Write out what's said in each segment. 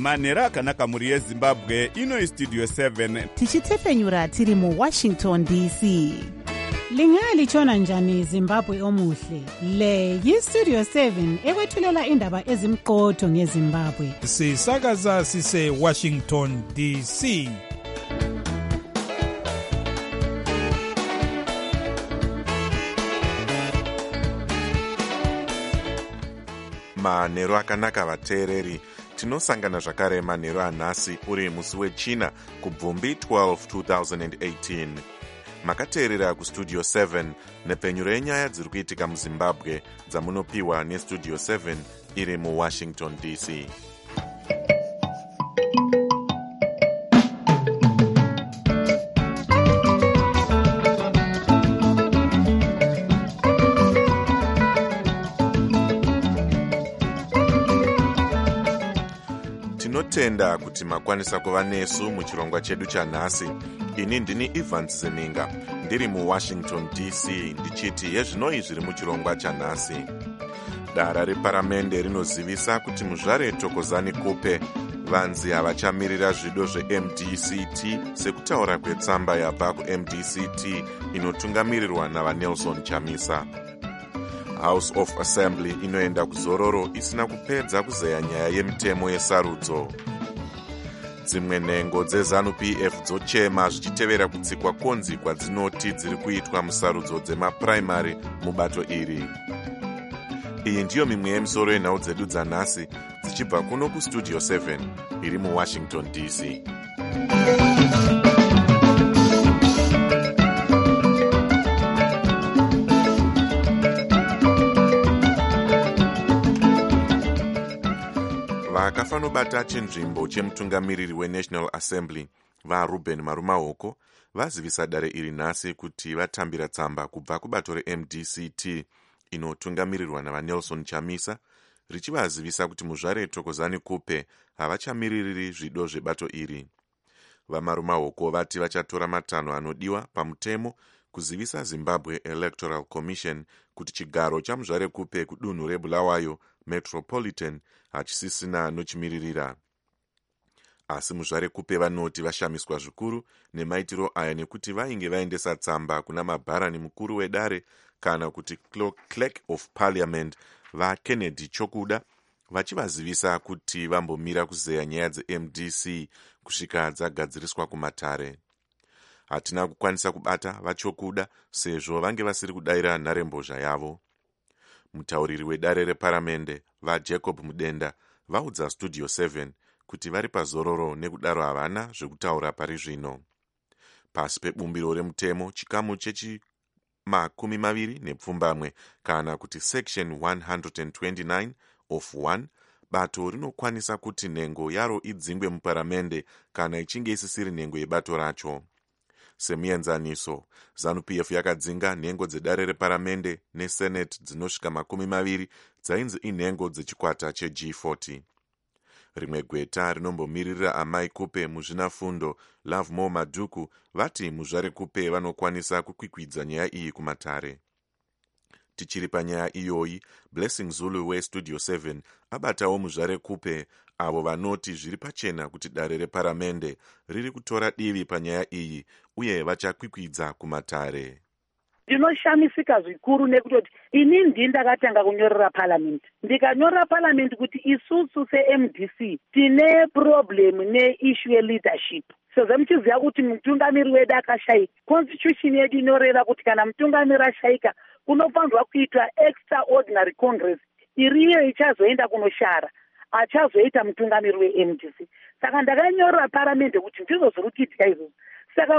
manhero akanaka mhuri yezimbabwe. Ino istudio 7 tichitefenyura tiri muwashington dc. Lingalitshona njani Zimbabwe omuhle? Le yistudio 7 ekwethulela indaba ezimqotho ngeZimbabwe. Sisakaza sise Washington DC. Manhero akanaka vateereri, tinosangana zvakare manhero anhasi uri musi wechina kubvumbi 12 2018. Makateerera kustudio 7 nepfenyuro yenyaya dziri kuitika muzimbabwe dzamunopiwa nestudio 7 iri muwashington dc. Tinotenda kuti makwanisa kuva nesu muchirongwa chedu chanhasi. Ini ndini Evans Zeninga, ndiri muwashington dc, ndichiti yezvinoi zviri muchirongwa chanhasi. Dara reparamende rinozivisa kuti muzvare Thokozani Kupe vanzi havachamirira zvido zveMDCT sekutaura kwetsamba yabva kuMDCT inotungamirirwa navaNelson Chamisa. House of Assembly inoenda kuzororo isina kupedza kuzeya nyaya yemitemo yesarudzo. Dzimwe nhengo dzeZANU-PF dzochema zvichitevera kutsikwa konzi kwadzinoti dziri kuitwa musarudzo dzemapuraimari mubato iri. Iyi ndiyo mimwe yemisoro yenhau dzedu dzanhasi dzichibva kuno kustudio 7 iri muwashington dc. Vakafanobata chinzvimbo chemutungamiriri weNational Assembly vaRuben Marumahoko vazivisa dare iri nhasi kuti vatambira tsamba kubva kubato reMDCT inotungamirirwa navaNelson Chamisa richivazivisa kuti muzvare Thokozani Kupe havachamiriri zvido zvebato iri. VaMarumahoko vati vachatora matanho anodiwa pamutemo kuzivisa Zimbabwe Electoral Commission kuti chigaro chamuzvare Kupe kudunhu reBulawayo Metropolitan hachisisina nochimiririra. Asi muzvare Kupe vanoti vashamiswa zvikuru nemaitiro aya nekuti vainge vaendesa tsamba kuna mabharani mukuru wedare kana kuti Clerk of Parliament vaKennedy Chokuda vachivazivisa kuti vambomira kuzeya nyaya dzeMDC kusvika dzagadziriswa kumatare. Hatina kukwanisa kubata vaChokuda sezvo vange vasiri kudayira nharembozha yavo. Mutauriri wedare reparamende vaJacob Mudenda vaudza studio 7 kuti vari pazororo nekudaro havana zvekutaura pari zvino. Pasi pebumbiro remutemo chikamu chechi20 kana kuti section 129 of 1 bato rinokwanisa kuti nhengo yaro idzingwe muparamende kana ichinge isisiri nhengo yebato racho. Semuenzaniso, ZANU-PF yakadzinga nhengo dzedare reparamende nesenate dzinosvika 20 dzainzi inhengo dzechikwata cheG40. Rimwe gweta rinombomiririra amai Kupe muzvinafundo Lovemore Madhuku vati muzvare Kupe vanokwanisa kukwikwidza nyaya iyi kumatare. Tichiri panyaya iyoyi, Blessing Zulu westudio 7 abatawo muzvare Kupe avo vanoti zviri pachena kuti dare reparamende riri kutora divi panyaya iyi uye vachakwikwidza kumatare. Ndinoshamisika zvikuru nekutoti ini ndakatanga kunyorera parliament. Ndikanyorera parliament kuti isusu seMDC tine problem neissue ye-leadership. Sezvo muchiziva kuti mutungamiri wedu akashaika. Constitution yedu inoreva kuti kana mutungamiri ashaika kunofanirwa kuitwa extraordinary congress. Iriyo ichazoenda kunoshara. Achazoita mutungamiri weMDC. Saka ndakanyorera parliament kuti ndizvo zviri kuitika izvozvo. Saka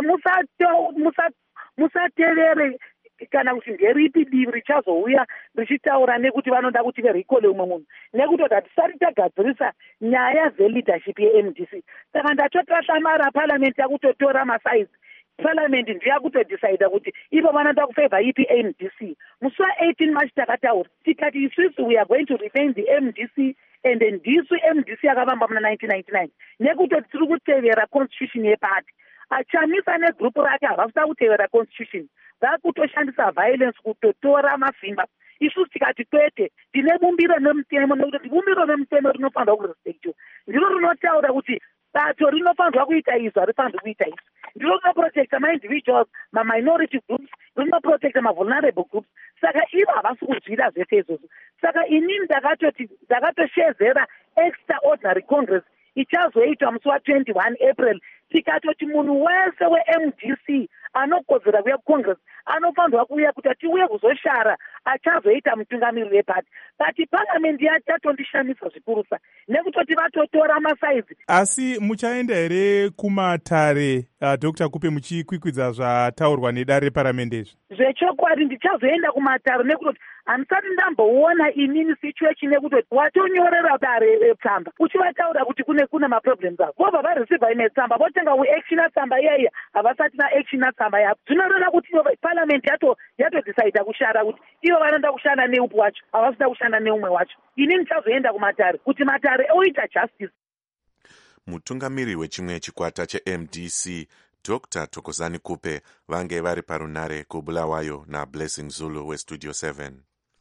musatevere kana kuti nderipi divi richazouya richitaura nekuti vanoda kuti verikole umwe munhu nekuti hatisati tagadzirisa nyaya dzeleadership yeMDC. Saka ndachotashama parliament yakutotora masaizi. Parliament ndiyakutodecide kuti ivo vanoda kufavor ipi MDC. Musi wa18 March takataura tikati isusu we are going to remain the MDC and ndisu MDC yakavamba muna 1999 nekutoti tiri kutevera constitution yeparty. Chamisa negrupu rake havasina kutevera constitution. Vakutoshandisa violence kutotora mavhimba isusu tikati kwete tine bumbiro nemutemo nekuti bumbiro nemutemo rinofanirwa kurespektiwa, ndiro rinotaura kuti bato rinofanirwa kuita izvo harifanirwi kuita izvo, ndiro rinoprotecta ma-individuals, ma-minority groups, rinoprotecta ma-vulnerable groups. Saka ivo havasi kuzvida zvese izvozvo. Saka inini ndakatoshezera extraordinary congress ichazoitwa musi wa21 April, tikatoti munhu wese we-MDC anokodzera kuuya kucongress anofanirwa kuuya kuti tiuye kuzoshara achazoita mutungamiri wepati. But parliament yatondishamisa zvikurusa nekutoti vatotora masaizi. Asi muchaenda here kumatare Dr. Kupe muchikwikwidza zvataurwa nedare reparamende izvi? Zvechokwadi ndichazoenda kumatare nekutoti handisati ndamboona inini situation yekutoti watonyorera dare tsamba uchivataura kuti kune maproblems avo vobva vareceiva ine tsamba votenga kuactiona tsamba iyaiya havasati naactiona tsamba yavo. Zvinoreva kuti parliament yatodecida kushara kuti ivo vanoda kushanda neupi wacho havasida kushanda neumwe wacho. Inini ndichazoenda kumatare kuti matare oita justice. Mutungamiri wechimwe chikwata cheMDC Dr. Thokozani Kupe vange vari parunare kuBulawayo naBlessing Zulu weStudio 7.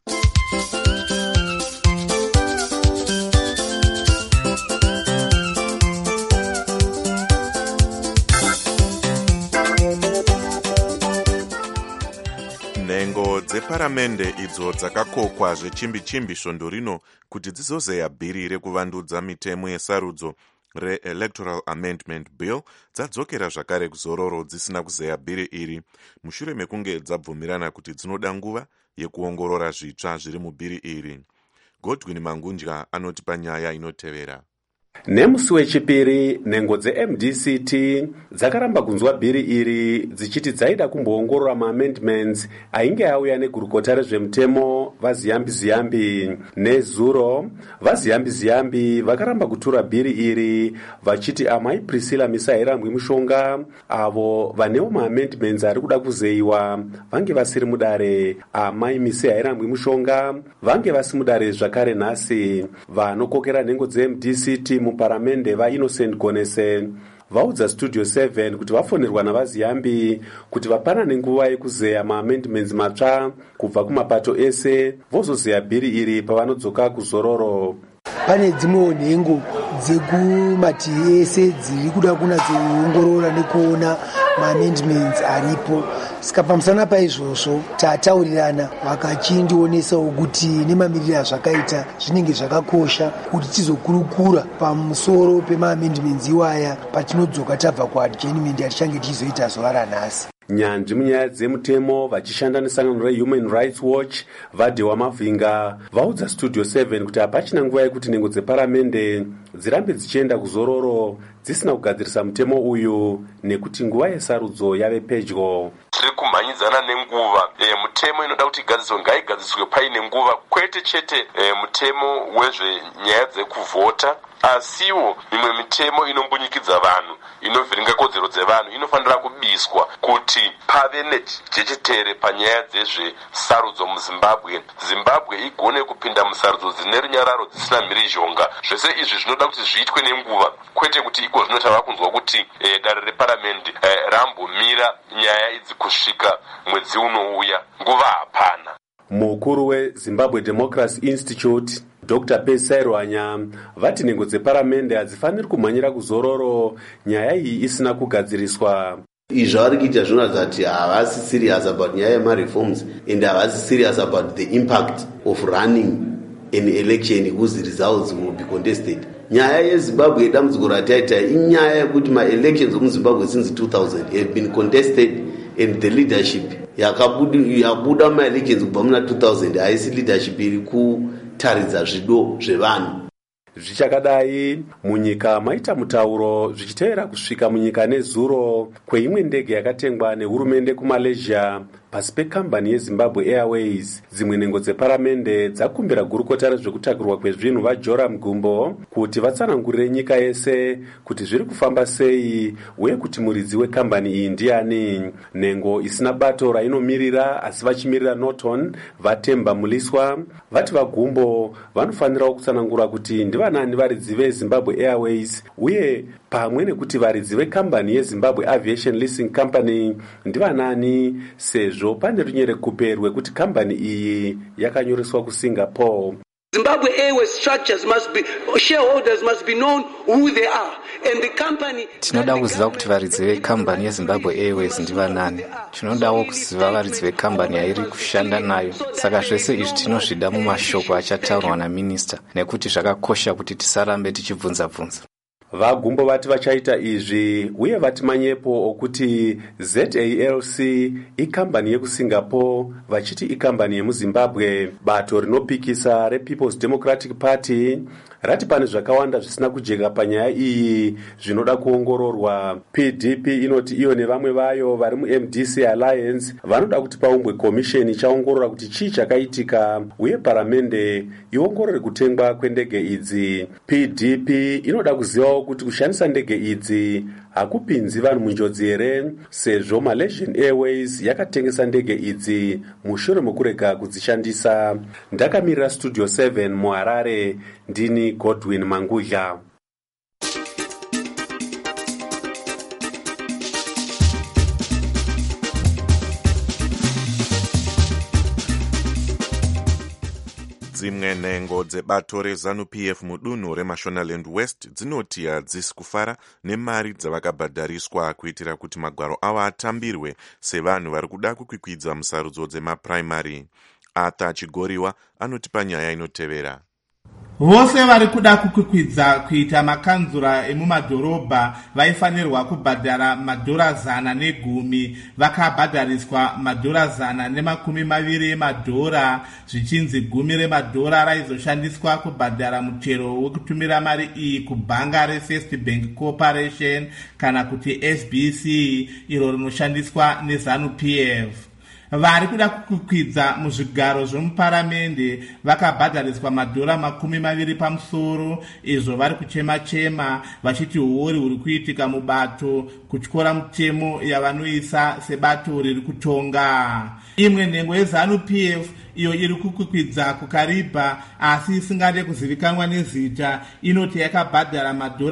Nhengo dzeparamende idzo dzakakokwa zvechimbi-chimbi svondo rino kuti dzizozeya bhiri rekuvandudza mitemo yesarudzo re-Electoral Amendment Bill dzadzokera zvakare kuzororo dzisina kuzeya bhiri iri mushure mekunge dzabvumirana kuti dzinoda nguva yekuongorora zvitsva zviri mubhiri iri. Godwin Mangunja anoti panyaya inotevera. Nemusi wechipiri nhengo dzeMDCT dzakaramba kunzwa bhiri iri dzichiti dzaida kumboongorora maamendments ainge auya negurukota rezvemutemo vaziyambi-ziyambi. Nezuro vaziyambi-ziyambi vakaramba kutura bhiri iri vachiti amai Priscilla Misairambwi Mushonga avo vanewo maamendments ari kuda kuzeyiwa vange vasiri mudare, amai Misairambwi Mushonga vange vasi mudare zvakare nhasi. Vanokokera nhengo dzeMDCT muparamende vaInnocent Gonese vaudza Studio 7 kuti vafonerwa navaziyambi kuti vapanane nguva yekuzeya maamendments matsva kubva kumapato ese vozozeya bhiri iri pavanodzoka kuzororo. Pane dzimwewo nhengo dzekumativi ese dziri kuda kunatsoongorora nekuona maamendments aripo. Saka pamusana paizvozvo tataurirana vakachindionesawo kuti nemamiriro azvakaita zvinenge zvakakosha kuti tizokurukura pamusoro pemaamendments iwaya patinodzoka tabva kuadjournment yatichange tichizoita zuva ranhasi. Nyanzvi munyaya dzemutemo vachishanda nesangano reHuman Rights Watch Vadhewa Mavhinga vaudza Studio 7 kuti hapachina nguva yekuti nhengo dzeparamende dzirambe dzichienda kuzororo dzisina kugadzirisa mutemo uyu nekuti nguva yesarudzo yave pedyo. Tiri kumhanyidzana nenguva. Mutemo inoda kuti igadziswe ngaigadziswe paine nguva, kwete chete mutemo wezvenyaya dzekuvhota, asiwo mimwe mitemo inombunyikidzwa vanhu, inovhiringa kodzero dzevanhu inofanira kubiswa kuti pave nejechetere panyaya dzezvesarudzo muZimbabwe. Zimbabwe igone kupinda musarudzo dzine runyararo dzisina mhirizhonga. Zvese izvi zvinoda kuti zviitwe nenguva, kwete kuti iko zvino tava kunzwa kuti dare reparamende rambomira nyaya idzi kusvika mwedzi unouya. Nguva hapana. Mukuru weZimbabwe Democracy Institute Dr. Pesai Rwanya vati nhengo dzeparamende hadzifaniri kumhanyira kuzororo nyaya iyi isina kugadziriswa. Izvo vari kuita zvinoratidza kuti havasi serious about nyaya yemareforms and havasi serious about the impact of running an election whose results will be contested. Nyaya yeZimbabwe yedambudziko rataita inyaya yekuti ma-elections muZimbabwe since 2000 have been contested and the leadership yabuda ma-elections kubva muna 2000 haisi leadership iri kutaridza zvido zvevanhu. Zvichakadai munyika maita mutauro zvichitevera kusvika munyika nezuro kweimwe ndege yakatengwa nehurumende kuMalaysia pasi pekambani yeZimbabwe Airways. Dzimwe nhengo dzeparamende dzakumbira gurukota rezvekutakurwa kwezvinhu vaJoram Gumbo kuti vatsanangurire nyika yese kuti zviri kufamba sei uye kuti muridzi wekambani iyi ndiani. Nhengo isina bato rainomirira asi vachimirira Norton Vatemba Muliswa vati vaGumbo vanofanirawo kutsanangura kuti ndivanani varidzi veZimbabwe Airways uye pamwe nekuti varidzi vekambani yezimbabwe aviation leasing company ndivanani, sezvo pane runyerekupe rwekuti kambani iyi yakanyoreswa kusingapore. Zimbabwe Airways structures must be, shareholders must be known who they are, and the company. Tinoda kuziva kuti varidzi vekambani yeZimbabwe Airways ndivanani. Tinodawo kuziva varidzi vekambani yairi kushanda nayo. Saka zvese izvi tinozvida mumashoko achataurwa naminista, nekuti zvakakosha kuti tisarambe tichibvunza-bvunza. Vagumbo vati vachaita izvi uye vati manyepo okuti ZALC ikambani yekusingapore vachiti ikambani yemuzimbabwe. Bato rinopikisa rePeople's Democratic Party rati pane zvakawanda zvisina kujeka panyaya iyi zvinoda kuongororwa. PDP inoti iyo nevamwe vayo vari muMDC Alliance vanoda kuti paumbwe komisheni ichaongorora kuti chii chakaitika uye paramende iongorore kutengwa kwendege idzi. PDP inoda kuzivawo kuti kushandisa ndege idzi hakupinzi vanhu munjodzi here, sezvo Malaysian Airways yakatengesa ndege idzi mushure mokurega kudzishandisa. Ndakamirira Studio 7 muHarare, ndini Godwin Mangudla. Dzimwe nhengo dzebato reZANU-PF mudunhu reMashonaland West dzinoti hadzisi kufara nemari dzavakabhadhariswa kuitira kuti magwaro avo atambirwe sevanhu vari kuda kukwikwidza musarudzo dzemapuraimari. Arthur Chigoriwa anotipa nyaya inotevera. Vose vari kuda kukwikwidza kuita makanzura emumadhorobha vaifanirwa kubhadhara $110 vakabhadhariswa $120 emadhora, zvichinzi $10 raizoshandiswa kubhadhara muchero wekutumira mari iyi kubhanga reFirst Bank Corporation kana kuti SBC iro rinoshandiswa neZANU-PF. Vari kuda kukwikwidza muzvigaro zvemuparamende vakabhadhariswa $20 pamusoro, izvo vari kuchema-chema vachiti huori huri kuitika mubato kutyora mutemo yavanoisa sebato riri kutonga. Imwe nhengo yeZANU-PF iyo iri kukwikwidza kukaribha asi isingade kuzivikanwa nezita inoti yakabhadhara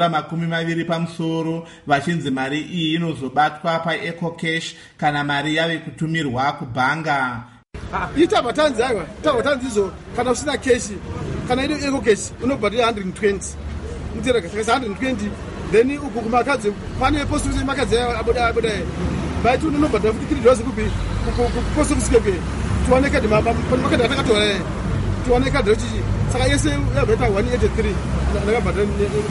$20 pamusoro, vachinzi mari iyi inozobatwa paEcocash kana mari yave kutumirwa kubhanga. Itabatanzi aiwa, tabatanzi izo kana usina cash kana ino EcoCash unobhadhara 120. Mutereka saka 120 then ukukumakadzi pane post kuti makadzi aboda baitu unobhadhara futi $3 kupi kupost kusikeke. Tuoneka di mama makadzi atakatora tuoneka ndochi saka yese yabeta 183 nakabhadhara.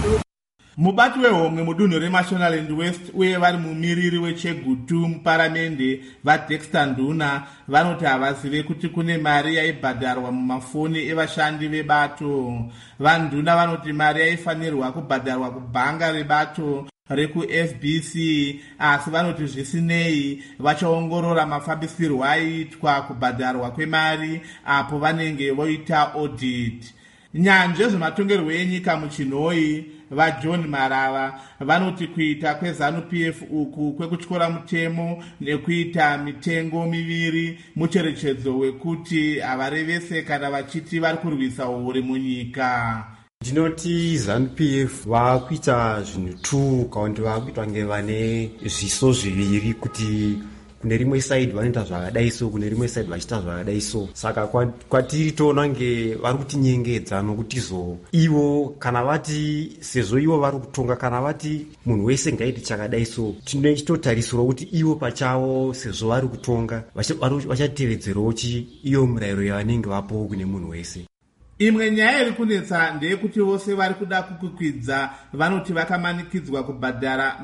Mubati wehomwe mudunhu reMashonaland West uye vari mumiriri weChegutu muparamende vaDexter Nduna vanoti havazive kuti kune mari yaibhadharwa mumafoni evashandi vebato. VaNduna vanoti mari yaifanirwa kubhadharwa kubhanga rebato rekuFBC, asi vanoti zvisinei vachaongorora mafambisirwo aiitwa kubhadharwa kwemari apo vanenge voita audit. Nyanje zvematongerwo enyika muchinhoi vaJohn Marava vanoti kuita kweZANU-PF uku kwekutyora mutemo nekuita mitengo miviri mucherechedzo wekuti havarevese kana vachiti vari kurwisa uhure munyika. Ndinoti ZANU-PF vakuita zvinhu tu kaundi vakuitwa ngevane zviso zviviri kuti kune rimwe side vanoita zvakadai so kune rimwe side vachiita zvakadai so. Saka kwatiri toona nge vari kutinyengedza nokuti ivo kana vati sezvo ivo vari kutonga kana vati munhu wese ngaiti chakadai so tinochitotarisirwa kuti ivo pachavo sezvo vari kutonga vachatevedzerawo iyo murayiro yavanenge vapowo kune munhu wese. Imwe nyaya iri kunetsa ndeyekuti vose vari kuda kukwikwidza vanoti vakamanikidzwa kubhadhara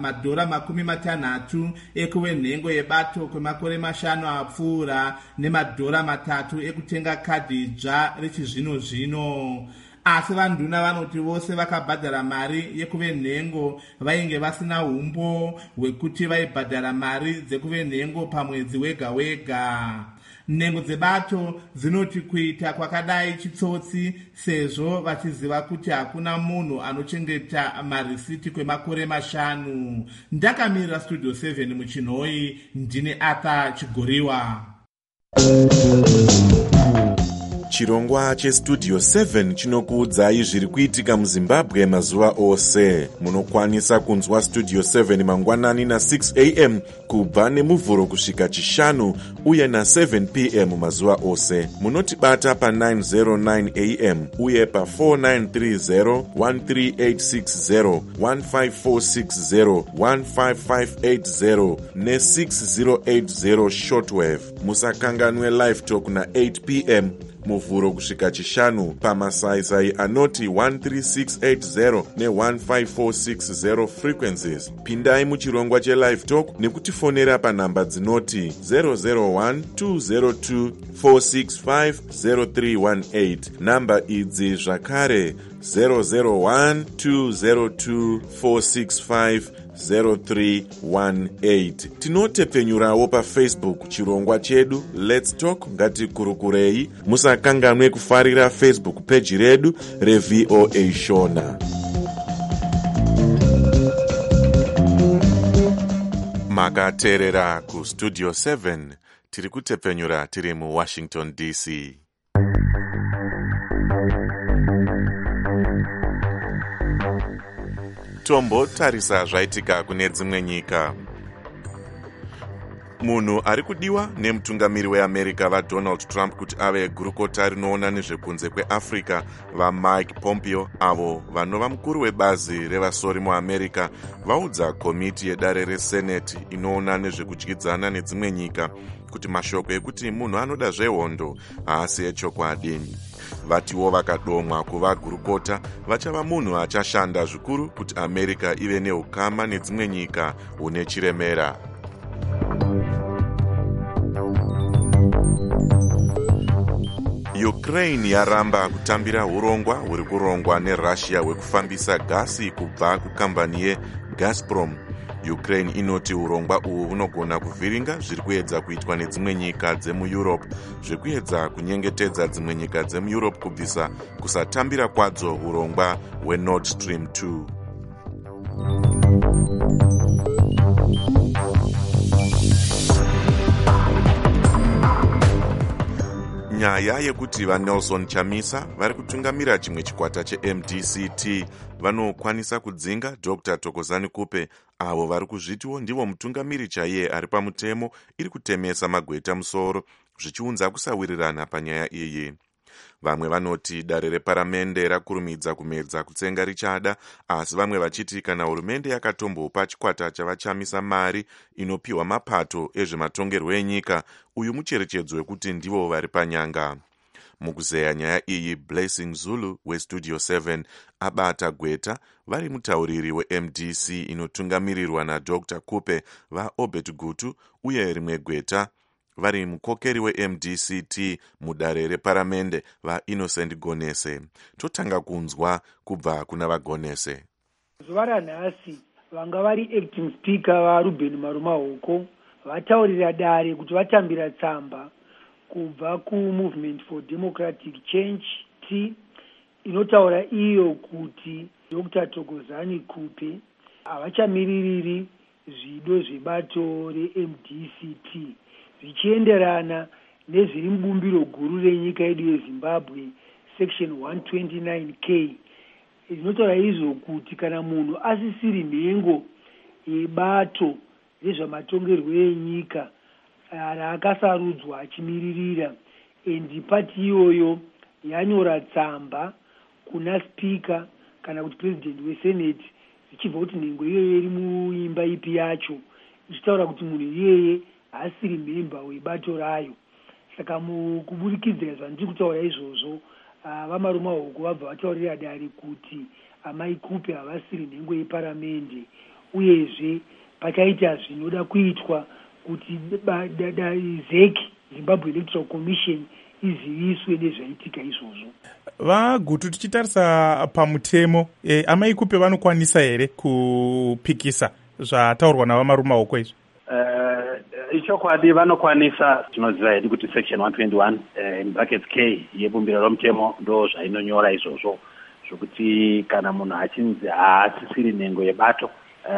$60 ekuve nhengo yebato kwemakore 5 apfuura ne$3 ekutenga kadhi dzva rechizvino-zvino. Asi vaNduna vanoti vose vakabhadhara mari yekuve nhengo vainge vasina umbo hwekuti vaibhadhara mari dzekuve nhengo pamwedzi wega-wega. Nhengo dzebato dzinoti kuita kwakadai chitsotsi sezvo vachiziva kuti hakuna munhu anochengeta marisiti kwemakore 5. Ndakamirira Studio 7 muchinhoi, ndine Arthur Chigoriwa. chirongwa chestudio 7 chinokuudzai zviri kuitika muzimbabwe mazuva ose. Munokwanisa kunzwa studio 7 mangwanani na6 am kubva nemuvhuro kusvika chishanu uye na7 pm mazuva ose. Munotibata pa909 am uye pa4930 13860 15460 15580 ne6080 shortwave. Musakanganwe live talk na8 pm muvhuro kusvika chishanu pamasaisai anoti 13680 ne15460 frequencies. Pindai muchirongwa chelive talk nekutifonera panhamba dzinoti 001 202 465 0318. Namba idzi zvakare 001 202 465 0318. Tinotepfenyurawo paFacebook chirongwa chedu Let's Talk Ngatikurukurei. Musakanganwe kufarira Facebook page redu reVOA Shona. Makateerera kustudio 7 tiri kutepfenyura tiri muWashington DC. Tombotarisa zvaitika kune dzimwe nyika. Munhu ari kudiwa nemutungamiri weAmerica vaDonald Trump kuti ave gurukota rinoona nezvekunze kweAfrica vaMike Pompeo, avo vanova mukuru webazi revasori muAmerica, vaudza komiti yedare reSenate inoona nezvekudyidzana nedzimwe nyika kuti mashoko ekuti munhu anoda zvehondo haasi echokwadi. Vatiwo vakadomwa kuva gurukota vachava munhu achashanda zvikuru kuti America ive neukama nedzimwe nyika une chiremera. Ukraine yaramba kutambira urongwa huri kurongwa neRussia hwekufambisa gasi kubva kukambani yeGazprom. Ukraine inoti urongwa uhu hunogona kuvhiringa zviri kuedza kuitwa nedzimwe nyika dzemuEurope zvekuedza kunyengetedza dzimwe nyika dzemuEurope kubvisa kusatambira kwadzo urongwa hweNord Stream 2. Nyaya yekuti vaNelson Chamisa vari kutungamira chimwe chikwata cheMDCT vanokwanisa kudzinga Dr. Thokozani Kupe, avo vari kuzvitiwo ndivo mutungamiri chaiye ari pamutemo iri kutemesa magweta musoro, zvichiunza kusawirirana panyaya iyi. Vamwe vanoti dare reparamende rakurumidza kumedza kutsenga richada, asi vamwe vachiti kana hurumende yakatombopa chikwata chavachamisa mari inopiwa mapato ezvematongerwo enyika, uyu mucherechedzo wekuti ndivo vari panyanga. Mukuzeya nyaya iyi, Blessing Zulu weStudio 7 abata gweta vari mutauriri weMDC inotungamirirwa naDr. Kupe vaObert Gutu, uye rimwe gweta vari mukokeri weMDCT mudare reparamende vaInnocent Gonese. Totanga kunzwa kubva kuna vaGonese. Zuva ranhasi vanga vari acting speaker vaRuben Marumahoko vataurira dare kuti vatambira tsamba kubva kuMovement for Democratic Change T inotaura iyo kuti Dr. Thokozani Kupe havachamiririri zvido zvebato reMDCT zvichienderana nezviri mubumbiro guru renyika yedu yeZimbabwe section 129K rinotaura izvo kuti kana munhu asisiri nhengo yebato rezvamatongerwo enyika raakasarudzwa achimiririra, endi pati iyoyo yanyora tsamba kuna spika kana kuti president wesenate zvichibva kuti nhengo iyoyo iri muimba ipi yacho, ichitaura kuti munhu iyeye haasiri memba webato rayo. Saka mukubudikidzira zvandiri kutaura izvozvo, vaMarumahoko vabva vataurira dare kuti amai Kupe havasiri nhengo yeparamende, uyezve pachaita zvinoda kuitwa kuti ZEC, Zimbabwe Electoral Commission, iziviswe nezvaitika izvozvo. Vagutu, tichitarisa pamutemo, amai Kupe vanokwanisa here kupikisa zvataurwa navaMarumahoko izvo? Ichokwadi vanokwanisa. Tinoziva hedu kuti section 121 in brackets K yebumbiro romutemo ndo zvainonyora izvozvo zvokuti kana munhu achinzi haasisiri nhengo yebato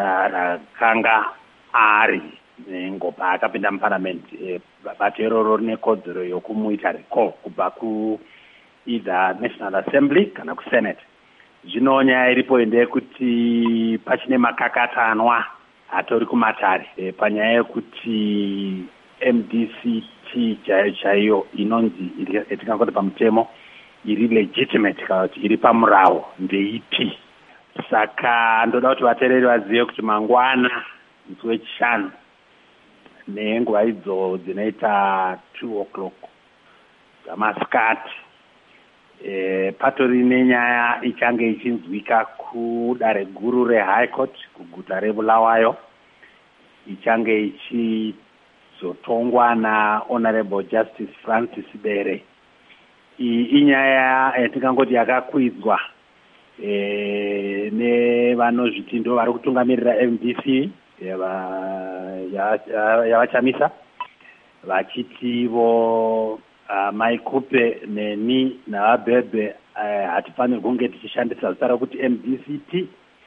rakanga ari nhengo paakapinda muparamendi, bato iroro rine kodzero yokumuita recall kubva either National Assembly kana kuSenate. Zvino nyaya iripo ndeyekuti pachine makakatanwa atori kumatare panyaya yekuti MDCT chaiyo inonzi etingangoti pamutemo iri legitimate kana kuti iri pamurawo ndeipi. Saka ndoda kuti vateereri vazive kuti mangwana musi wechishanu nenguva idzo dzinoita 2:00 dzamasikati patori nenyaya ichange ichinzwika kudare guru reHigh Court kuguta reBulawayo, ichange ichizotongwa naHonorable Justice Francis Bere. Iyi inyaya yatingangoti yakakwidzwa nevanozviti ndo vari kutungamirira MDC yavachamisa vachitivo Maikupe neni navabhebhe hatifanirwi kunge tichishandisa zita rokuti MDCT.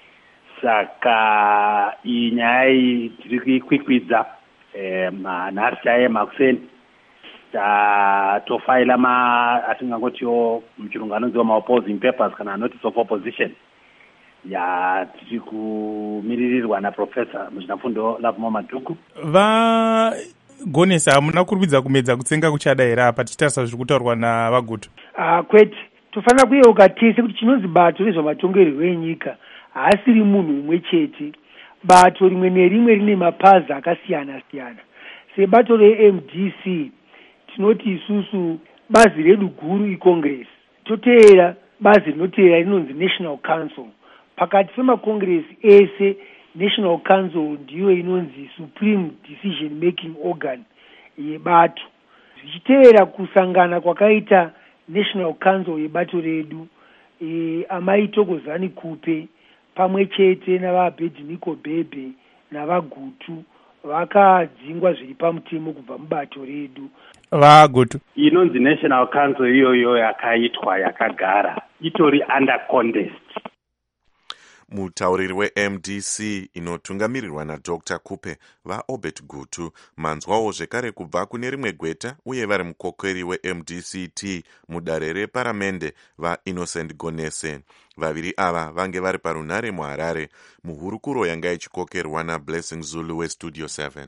Saka iyi nyaya iyi tiri kuikwikwidza nhasi chaiye makuseni tatofaila atingangotiwo muchirungu anonziwa maopposing papers kana notice of opposition yatiri kumiririrwa naprofesa muzvinafundo Lovemore Madhuku. Gonesa, hamuna kurumidza kumedza kutsenga kuchada here apa tichitarisa zviri kutaurwa navagutu? Kwete, tofanira kuyeuka tese kuti chinonzi bato rezvematongerwo enyika haasiri munhu umwe chete. Bato rimwe nerimwe rine mapazi akasiyana siyana. Sebato reMDC tinoti isusu bazi redu guru iCongress, toteera bazi rinoteera rinonzi National Council. Pakati pemaCongress ese National Council ndiyo inonzi Supreme Decision Making Organ yebato. Zvichiteera kusangana kwakaita National Council yebato redu, Amai Thokozani Kupe pamwe chete navaAbednego Bhebhe navagutu vakadzingwa zviri pamutemo kubva mubato redu. Vagutu inonzi National Council iyoyo yakaitwa yakagara itori under contest. Mutauriri weMDC inotungamirirwa naDr. Kupe vaObert Gutu manzwawo zvekare kubva kune rimwe gweta uye vari mukokeri weMDCT mudare reparamende vaInnocent Gonese. Vaviri ava vange vari parunhare muHarare muhurukuro yanga ichikokerwa naBlessing Zulu weStudio 7.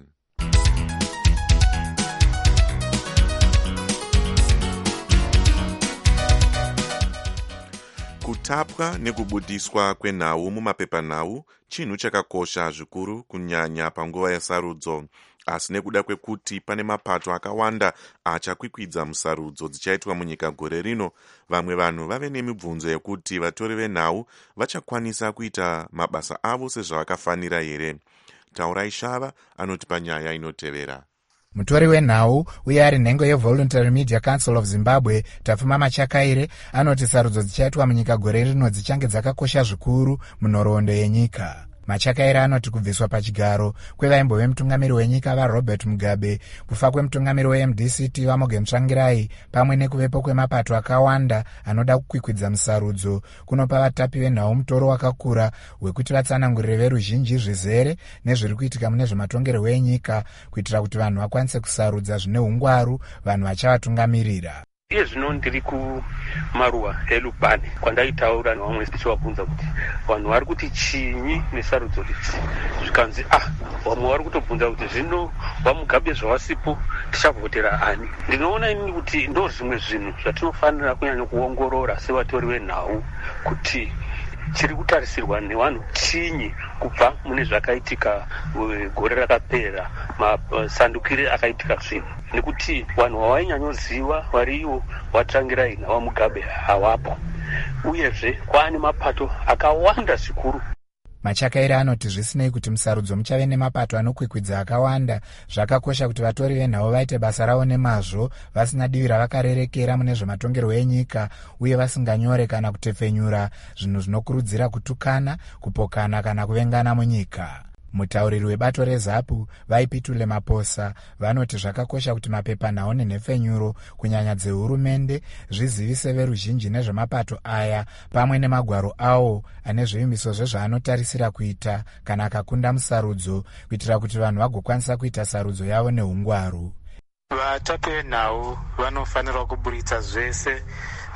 Kutapwa nekubudiswa kwenhau mumapepanhau chinhu chakakosha zvikuru kunyanya panguva yesarudzo, asi nekuda kwekuti pane mapato akawanda achakwikwidza musarudzo dzichaitwa munyika gore rino, vamwe vanhu vave nemibvunzo yekuti vatori venhau vachakwanisa kuita mabasa avo sezvavakafanira here. Taurai Shava anotipa nyaya inotevera. Mutori wenhau uye ari nhengo yeVoluntary Media Council of Zimbabwe Tafuma Machakaire anoti sarudzo dzichaitwa munyika gore rino dzichange dzakakosha zvikuru munhoroondo yenyika. Machakaire anoti kubviswa pachigaro kwevaimbove mutungamiri wenyika vaRobert Mugabe, kufa kwemutungamiri weMDCT vaMorgan Tsvangirai pamwe nekuvepo kwemapato akawanda anoda kukwikwidza musarudzo kunopa vatapi venhau mutoro wakakura wekuti vatsanangurire veruzhinji zvizere nezviri kuitika mune zvematongerwo enyika kuitira kuti vanhu vakwanise kusarudza zvine ungwaru vanhu vachavatungamirira. Iye zvino ndiri kumaruwa eLupane kwandaitaura nevamwe tichivabvunza kuti vanhu vari kuti chinyi nesarudzo idzi, zvikanzi vamwe vari kutobvunza kuti zvino vaMugabe zvavasipo tichavhotera ani. Ndinoona ini kuti ndo zvimwe zvinhu zvatinofanira kunyanya kuongorora sevatori venhau kuti chiri kutarisirwa nevanhu chinyi kubva mune zvakaitika gore rakapera, masandukire akaitika zvinhu, nekuti vanhu vavainyanyoziva variwo vaTsvangirai navaMugabe havapo, uyezve kwaane mapato akawanda zvikuru. Machakaire anoti zvisinei kuti musarudzo muchave nemapato anokwikwidza akawanda, zvakakosha kuti vatori venhau vaite basa ravo nemazvo vasina divi ravakarerekera mune zvematongerwo enyika uye vasinganyore kana kutepfenyura zvinhu zvinokurudzira kutukana, kupokana kana kuvengana munyika. Mutauriri webato reZAPU vaipitule Maposa vanoti zvakakosha kuti mapepanhau nenhefenyuro kunyanya dzehurumende zvizivise veruzhinji nezvemapato aya pamwe nemagwaro awo ane zvivimbiso zvezvaanotarisira kuita kana akakunda musarudzo kuitira kuti vanhu vagokwanisa kuita sarudzo yavo neungwaru. Vatapi venhau vanofanirwa kuburitsa zvese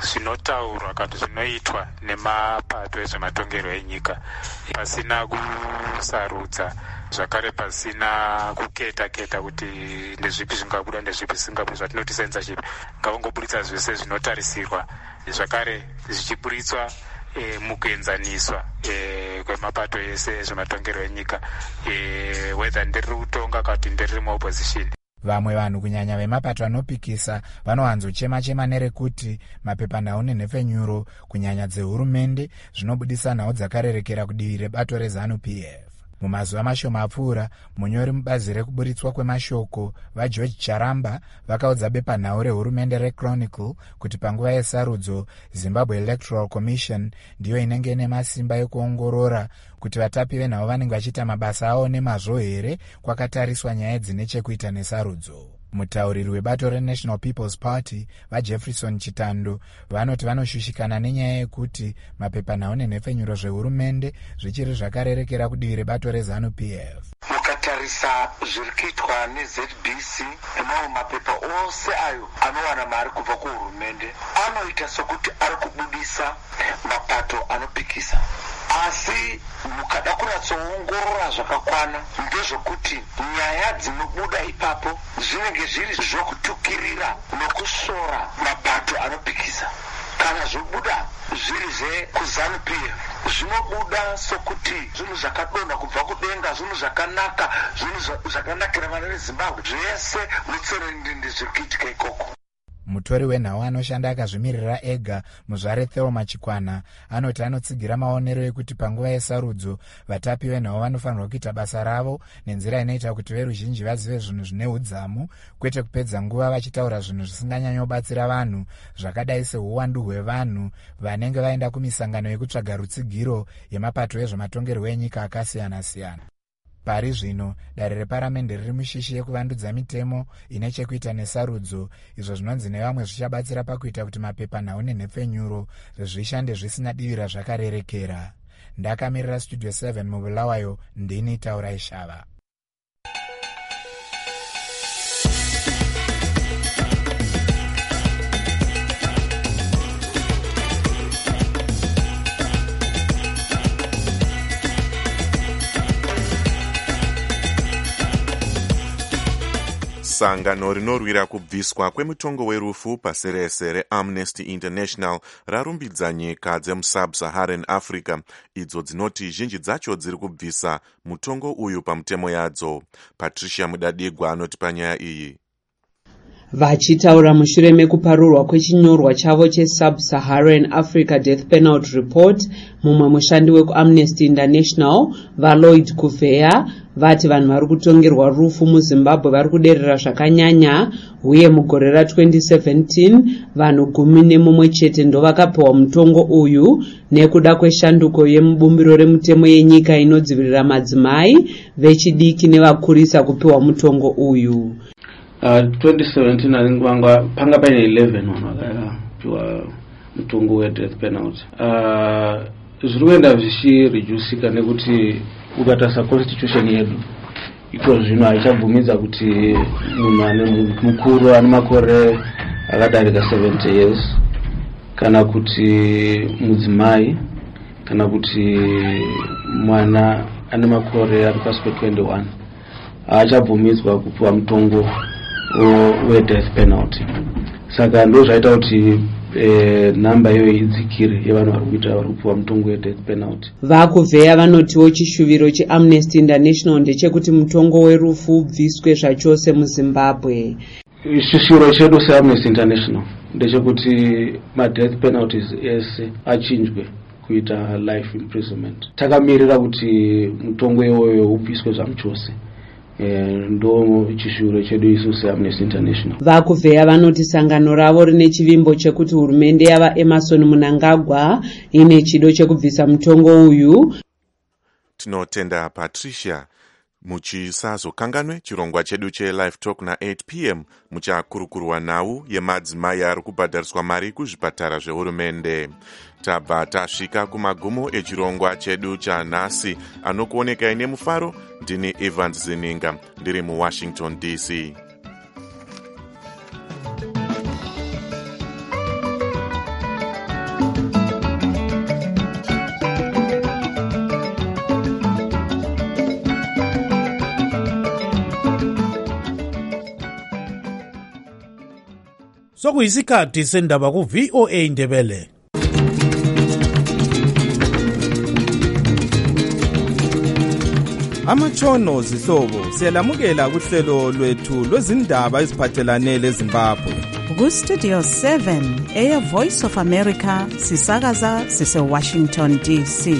zvinotaurwa kana zvinoitwa nemapato ezvematongerwo enyika pasina kusarudza, zvakare pasina kuketa kuti ndezvipi zvingabuda ndezvipi zvisingabuda, zvatinoti censorship. Ngavangoburitsa zvese zvinotarisirwa, zvakare zvichiburitswa mukuenzaniswa kwemapato ese zvematongerwo enyika, whether nderiri kutonga kana kuti nderiri muopposition. Vamwe vanhu kunyanya vemapato anopikisa vanowanzochema-chema nerekuti mapepanhau nenhefenyuro kunyanya dzehurumende zvinobudisa nhau dzakarerekera kudivi rebato reZANU-PF. Mumazuva mashoma apfuura, munyori mubazi rekuburitswa kwemashoko vaGeorge Charamba vakaudza bepanhau rehurumende reChronicle kuti panguva yesarudzo Zimbabwe Electoral Commission ndiyo inenge nemasimba ekuongorora kuti vatapi venhau vanenge vachiita mabasa avo nemazvo here kwakatariswa nyaya dzine chekuita nesarudzo. Mutauriri webato reNational People's Party vaJefferson Chitando vanoti vanoshushikana nenyaya yekuti mapepanhau nenhefenyuro zvehurumende zvichiri zvakarerekera kudivi rebato reZANU-PF. Mukatarisa zviri kuitwa neZBC nemamwe mapepa ose ayo anowana mari kubva kuhurumende anoita sokuti ari kubudisa mapato anopikisa, asi mukada kuratsoongorora zvakakwana ndezvokuti nyaya dzinobuda ipapo zvinenge zviri zvokutukirira nokusora mapato anopikisa. Kana zvobuda zviri zvekuZANU-PF zvinobuda sokuti zvinhu zvakadonha kubva kudenga, zvinhu zvakanaka, zvinhu zvakanakira vana veZimbabwe, zvese mutserendende zviri kuitika ikoko. Mutori wenhau anoshanda akazvimirira ega muzvare Thelma Chikwana anoti anotsigira maonero ekuti panguva yesarudzo vatapi venhau vanofanirwa kuita basa ravo nenzira inoita kuti veruzhinji vazive zvinhu zvine udzamu, kwete kupedza nguva vachitaura zvinhu zvisinganyanyobatsira vanhu zvakadai seuwandu hwevanhu vanenge vaenda kumisangano yekutsvaga rutsigiro yemapato ezvematongerwo enyika akasiyana-siyana. Pari zvino, dare reparamende riri mushishi yekuvandudza mitemo ine chekuita nesarudzo, izvo zvinonzi nevamwe zvichabatsira pakuita kuti mapepanhau nenhefenyuro zvishande zvisina divira zvakarerekera. Ndakamirira Studio 7 muBulawayo, ndini Taurai Shava. Sangano rinorwira kubviswa kwemutongo werufu pasi rese reAmnesty International rarumbidza nyika dzemusub-Saharan Africa idzo dzinoti zhinji dzacho dziri kubvisa mutongo uyu pamutemo yadzo. Patricia Mudadigwa anoti panyaya iyi. Vachitaura mushure mekuparurwa kwechinyorwa chavo cheSub-Saharan Africa Death Penalty Report, mumwe mushandi wekuAmnesty International vaLloyd Kuvea vati vanhu vari kutongerwa rufu muZimbabwe vari kuderera zvakanyanya, uye mugore ra2017 vanhu 11 chete ndo vakapiwa mutongo uyu nekuda kweshanduko yemubumbiro remutemo yenyika inodzivirira madzimai, vechidiki nevakurisa kupiwa mutongo uyu. 2017 I think panga paine 11 vanhu vakapiwa mutongo wedeath penalty. Zviri kuenda zvichireducika nekuti ukatarisa constitution yedu iko zvino haichabvumidza kuti munhu ane mukuru ane makore akadarika 70 years kana kuti mudzimai kana kuti mwana ane makore ari pasi pe21 haachabvumidzwa kupiwa mutongo wedeath penalty. Saka ndo zvaita kuti namba iyo idzikire yevanhu vari kuita vari kupiwa mutongo wedeath penalty. Vakuvheya vanotiwo chishuviro cheAmnesty International ndechekuti mutongo werufu ubviswe zvachose muZimbabwe. Chishuviro chedu seAmnesty International ndechekuti madeath penalties ese achinjwe kuita life imprisonment. Takamirira kuti mutongo iwoyo ubviswe zvamuchose. Ndo chishuviro chedu isu seAmnesty International. Vakuvheya vanoti sangano ravo rine chivimbo chekuti hurumende yava Emerson Mnangagwa ine chido chekubvisa mutongo uyu. Tinotenda Patricia. Muchisazokanganwe chirongwa chedu cheLive Talk na8 p.m. muchakurukurwa nhau yemadzimai ari kubhadhariswa mari kuzvipatara zvehurumende. Tabva tasvika kumagumo echirongwa chedu chanhasi. Anokuonekai nemufaro ndini Evans Zininga ndiri muWashington DC. sokuyisikhathi sendaba ku-VOA Indebele. Amatshono zihlobo siyalamukela kuhlelo lwethu lwezindaba eziphathelane leZimbabwe. Ku-Studio 7 Air Voice of America sisakaza sise-Washington DC.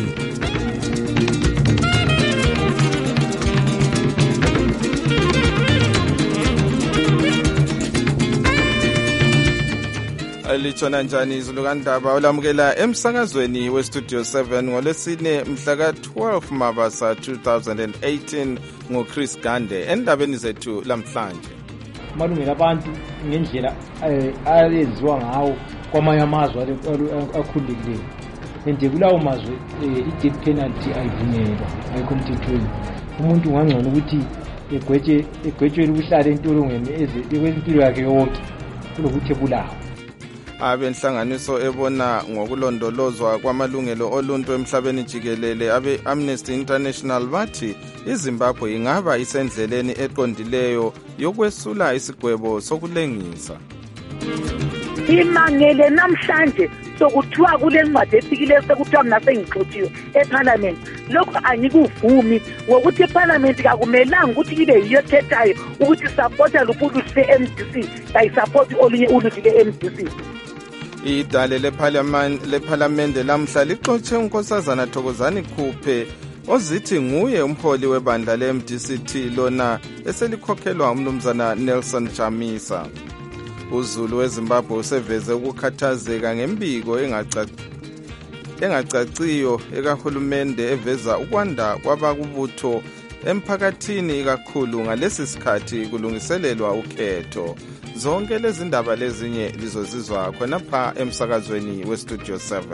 Litshona njani izulu kandaba olamukela emsakazweni we-Studio 7 ngolwesine mhla ka-12 Mabasa 2018 ngoChris Gande endabeni zethu lamhlanje. Amalungelo abantu ngendlela ayenziwa ngawo kwamanye amazwe akhululekileyo and kulawo mazwe i-death penalty ayivunyelwa ayikho emthethweni. Umuntu ungangcono ukuthi egwetshelwe ukuhlala entolongweni empilo yakhe yonke kulokuthi ebulawe. Abenhlanganiso ebona ngokulondolozwa kwamalungelo oluntu emhlabeni jikelele abe-Amnesty International bathi iZimbabwe ingaba isendleleni eqondileyo yokwesula isigwebo sokulengisa. Imangele namhlanje sokuthiwa kule ncwadi efikileyo sekuthiwa mina sengixotshiwe eParliament. Lokho angikuvumi ngokuthi eParliament kakumelanga ukuthi ibe yiyo ethethayo ukuthi supporta lupulusi le-MDC kayisupport olunye uluthi le-MDC. Idale lephalamende lamhla lixotshe uNkosazana Thokozani Khuphe ozithi nguye umholi webandla le-MDCT lona eselikhokhelwa umnumzana Nelson Chamisa. uZulu weZimbabwe useveze ukukhathazeka ngembiko engacaciyo ekahulumende eveza ukwanda kwabakubutho emphakathini ikakhulu ngalesi sikhathi kulungiselelwa ukhetho. Zonke lezi ndaba lezinye lizozizwa khonapha emsakazweni we-Studio 7.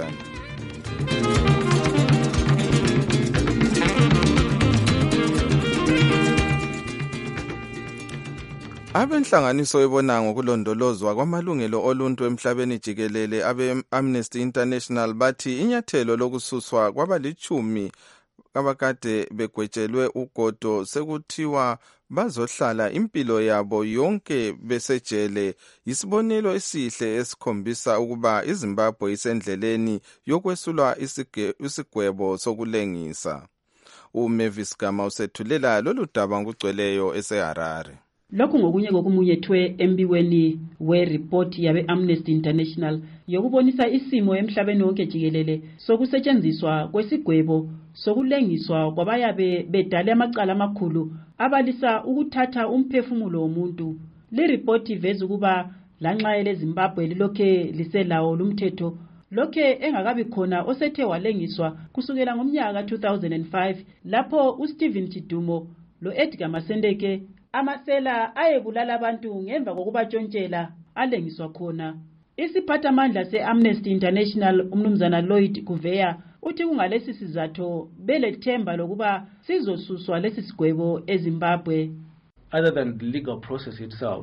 Abenhlanganiso ebona ngokulondolozwa kwamalungelo oluntu emhlabeni jikelele abe-Amnesty International bathi inyathelo lokususwa kwabalichumi abakade begwetshelwe ugodo sekuthiwa bazohlala impilo yabo yonke besejele yisibonelo esihle esikhombisa ukuba iZimbabwe isendleleni yokwesulwa isigwebo sokulengisa. uMavis Gama usethulela lolu daba ngugcweleyo eseHarare. Lokhu ngokunye kokumunyethwe embikweni we-report yabe-Amnesty International yokubonisa isimo emhlabeni wonke jikelele sokusetshenziswa kwesigwebo sokulengiswa kwabayabe bedale amacala amakhulu abalisa ukuthatha umphefumulo womuntu. Le report iveza ukuba lanxa eleZimbabwe lilokhe liselawo lumthetho lokhe engakabi khona osethe walengiswa kusukela ngomnyaka 2005 lapho uStephen Chidumo lo-Edgar Masendeke amasela ayebulala abantu ngemva kokubatshontshela alengiswa khona. Isiphathamandla se-Amnesty International umnumzana Lloyd Kuveya uthi kungalesi sizatho belethemba lokuba sizosuswa lesi sigwebo eZimbabwe. Other than the legal process itself,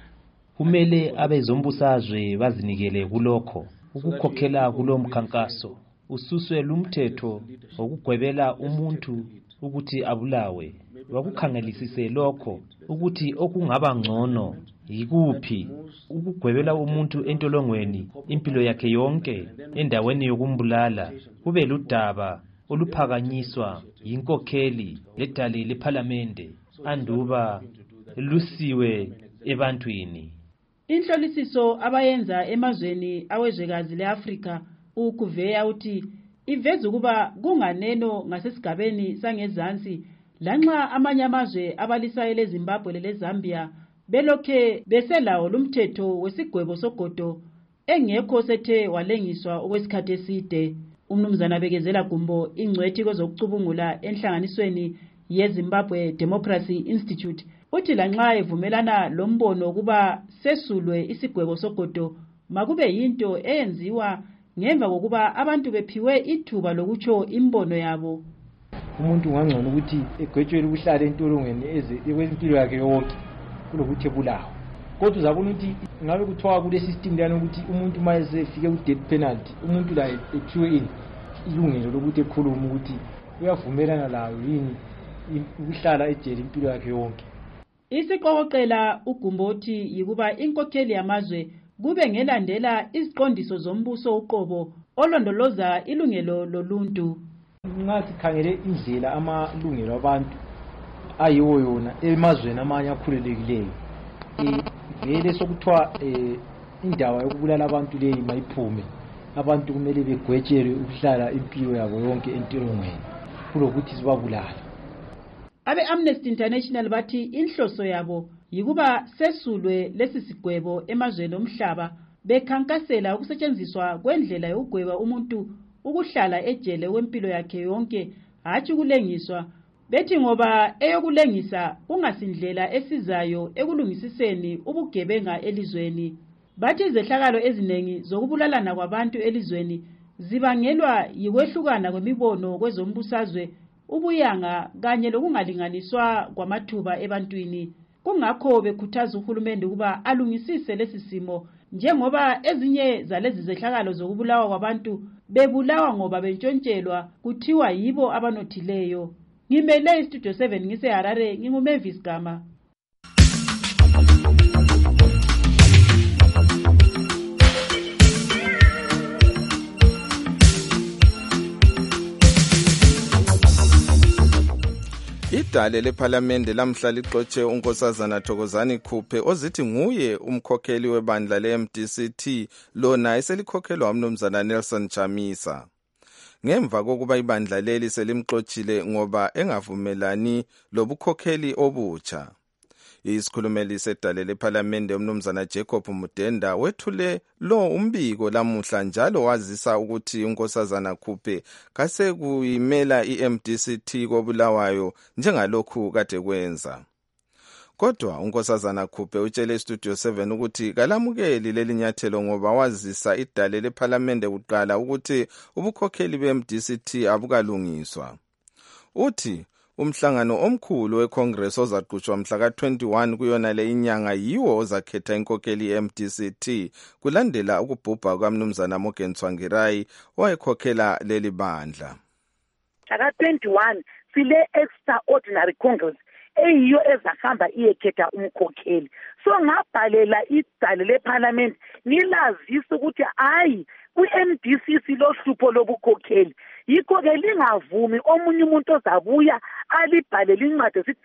kumele abezombusazwe bazinikele kulokho ukukhokhela kulo mkhankaso ususwe lumthetho okugwebela umuntu ukuthi abulawe. Wakukhangelisise lokho ukuthi okungaba ngcono yikuphi ukugwebela umuntu entolongweni impilo yakhe yonke endaweni yokumbulala kube ludaba oluphakanyiswa yinkokheli ledale lephalamende anduba lusiwe ebantwini. Inhlolisiso abayenza emazweni awezwekazi leAfrika uKuveya uthi iveza ukuba kunganeno ngasesigabeni sangezansi lanxa amanye amazwe abalisayo leZimbabwe leZambia belokhe beselawo lumthetho wesigwebo sogodo engekho sethe walengiswa okwesikhathi eside. Umnumzana Bekezela Gumbo ingcwethi kwezokucubungula enhlanganisweni yeZimbabwe Democracy Institute uthi lanxa evumelana lombono ukuba sesulwe isigwebo sogodo makube yinto eyenziwa ngemva kokuba abantu bephiwe ithuba lokutsho imbono yabo. Umuntu ungangcono ukuthi egwetshelwe ukuhlala entolongweni empilo yakhe yonke kulokuthi ebulawe. Kodwa uzabona ukuthi ngabe kuthiwa kule system lana ukuthi umuntu mase efike ku death penalty umuntu la ethiwe ilungelo lokuthi ekhulume ukuthi uyavumelana layo yini ukuhlala ejele impilo yakhe yonke. Isiqokoqela uGumbothi yikuba inkokheli yamazwe kube ngelandela iziqondiso zombuso uqobo olondoloza ilungelo loluntu. Nxa sikhangele indlela amalungelo abantu ayiwo yona emazweni amanye akhululekileyo, vele sokuthiwa indaba yokubulala abantu leyi mayiphume, abantu kumele begwetshelwe ukuhlala impilo yabo yonke entolongweni kulokuthi sibabulala. Abe-Amnesty International bathi inhloso yabo yikuba sesulwe lesi sigwebo emazweni omhlaba, bekhankasela ukusetshenziswa kwendlela yokugweba umuntu ukuhlala ejele kwempilo yakhe yonke, hatshi ukulengiswa. Bethi ngoba eyokulengisa kungasindlela esizayo ekulungisiseni ubugebenga elizweni. Bathi izehlakalo eziningi zokubulalana kwabantu elizweni zibangelwa yikwehlukana kwemibono kwezombusazwe, ubuyanga kanye lokungalinganiswa kwamathuba ebantwini. Kungakho bekhuthaza uhulumende ukuba alungisise lesi simo, njengoba ezinye zalezi zehlakalo zokubulawa kwabantu bebulawa ngoba bentshontshelwa kuthiwa yibo abanothileyo. Ngimele iStudio 7 ngiseHarare, nginguMavis Gama. Idale lephalamende lamhla lixotshe unkosazana Thokozani Khuphe ozithi nguye umkhokheli webandla le-MDCT lona eselikhokhelwa umnumzana Nelson Chamisa. Ngemva kokuba ibandla leli selimxotshile ngoba engavumelani lobukhokheli obutsha. Isikhulumeli sedale lephalamende umnumzana Jacob Mudenda wethule lo umbiko lamuhla njalo wazisa ukuthi unkosazana Khuphe kase kuyimela iMDCT kobulawayo njengalokhu kade kwenza. Kodwa unkosazana Khuphe utshele iStudio 7 ukuthi kalamukeli leli nyathelo ngoba wazisa idale lephalamende kuqala ukuthi ubukhokheli beMDCT abukalungiswa. Uthi umhlangano omkhulu weCongress ozaqhutshwa mhla ka-21 kuyona le inyanga yiwo ozakhetha inkokheli ye-MDCT kulandela ukubhubha kwamnumzana Morgan Tsvangirai owayekhokhela leli bandla. Mhla ka-21 sile extraordinary Congress eyiyo ezahamba iyekhetha umkhokheli. So ngabhalela idale lephalamende ngilazisa ukuthi hayi ku-MDC lohlupho lobukhokheli. Yikho-ke lingavumi omunye umuntu ozabuya alibhalele incwadi sithi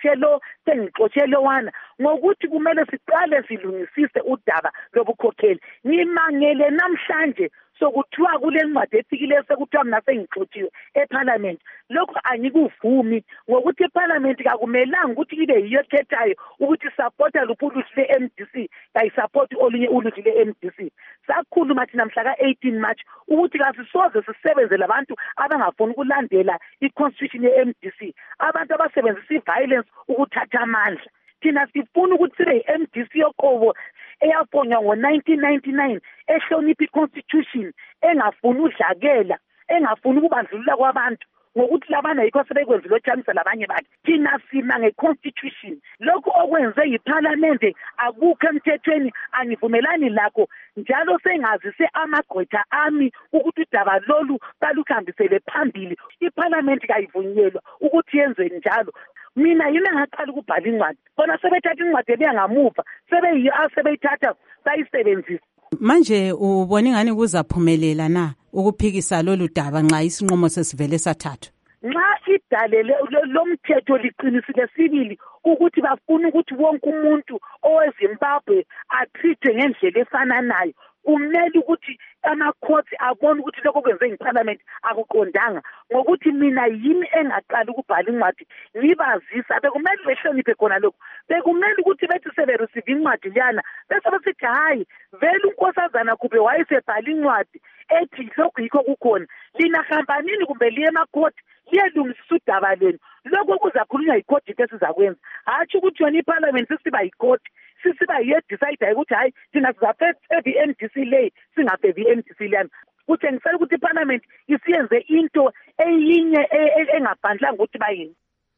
sengixotshe lo wana ngokuthi kumele siqale silungisise udaba lobukhokheli. Ngimangele namhlanje sokuthiwa kule ncwadi efikile sekuthiwa mina sengixotshiwe eParliament. Lokho angikuvumi ngokuthi eParliament kakumelanga ukuthi ibe yiyo ekhethayo ukuthi supporta luphi uluhlu le-MDC kayisupport olunye uluhlu le-MDC. Sakhuluma thina mhla ka-18 March ukuthi kasisoze sisebenze labantu abangafuni ukulandela i-constitution ye-MDC, abantu abasebenzisa i-violence ukuthatha amandla. Thina sifuna ukuthi sibe yi-MDC yoqobo eyafonywa ngo-1999 ehlonipha i-constitution, engafuni udlakela, engafuni ukubandlulula kwabantu ngokuthi labana yikho sebekwenzile ochamisa labanye bakhe. Thina sima nge-constitution. Lokho okwenze yiParliament akukho emthethweni, angivumelani lakho. Njalo sengazise amagqwetha ami ukuthi udaba lolu baluhambisele phambili. iParliament kayivunyelwa ukuthi yenze njalo. Mina yini ngaqala ukubhala incwadi, bona sebethatha incwadi ebeyangamuva sebeyiyo asebeyithatha bayisebenzisa. Manje ubona ingani kuzaphumelela na ukuphikisa lolu daba nxa isinqumo sesivele sathathwa? Nxa idale lomthetho liqinisile sibili ukuthi bafuna ukuthi wonke umuntu oweZimbabwe atrithwe ngendlela efananayo, kumele ukuthi ama-courts abone ukuthi lokho kwenze ngeParliament akuqondanga. Ngokuthi mina yimi engaqala ukubhala incwadi ngibazisa, bekumele behloniphe khona lokho. Bekumele ukuthi bethi sebereceive incwadi liyana bese besithi hayi vele unkosazana Khuphe wayesebhala incwadi ethi lokhu yikho kukhona. Lina hambanini kumbe liye ema-court liyelungisisa udaba lenu. Lokho kuzakhulunywa yikhodi esizakwenza, hatshi ukuthi yona iParliament sisiba yikhodi sisiba yedecide ukuthi hayi thina sizafeva i-MDC le singafevi i-MDC leyana. Kutshengisela ukuthi iParliament isiyenze into eyinye engabhandlanga ukuthi bayini.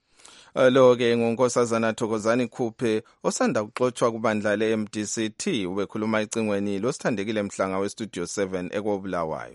Lo-ke ngunkosazana Thokozani Khuphe osanda kuxotshwa kubandla le-MDCT ubekhuluma ecingweni losithandekile Mhlanga weStudio 7 ekobulawayo.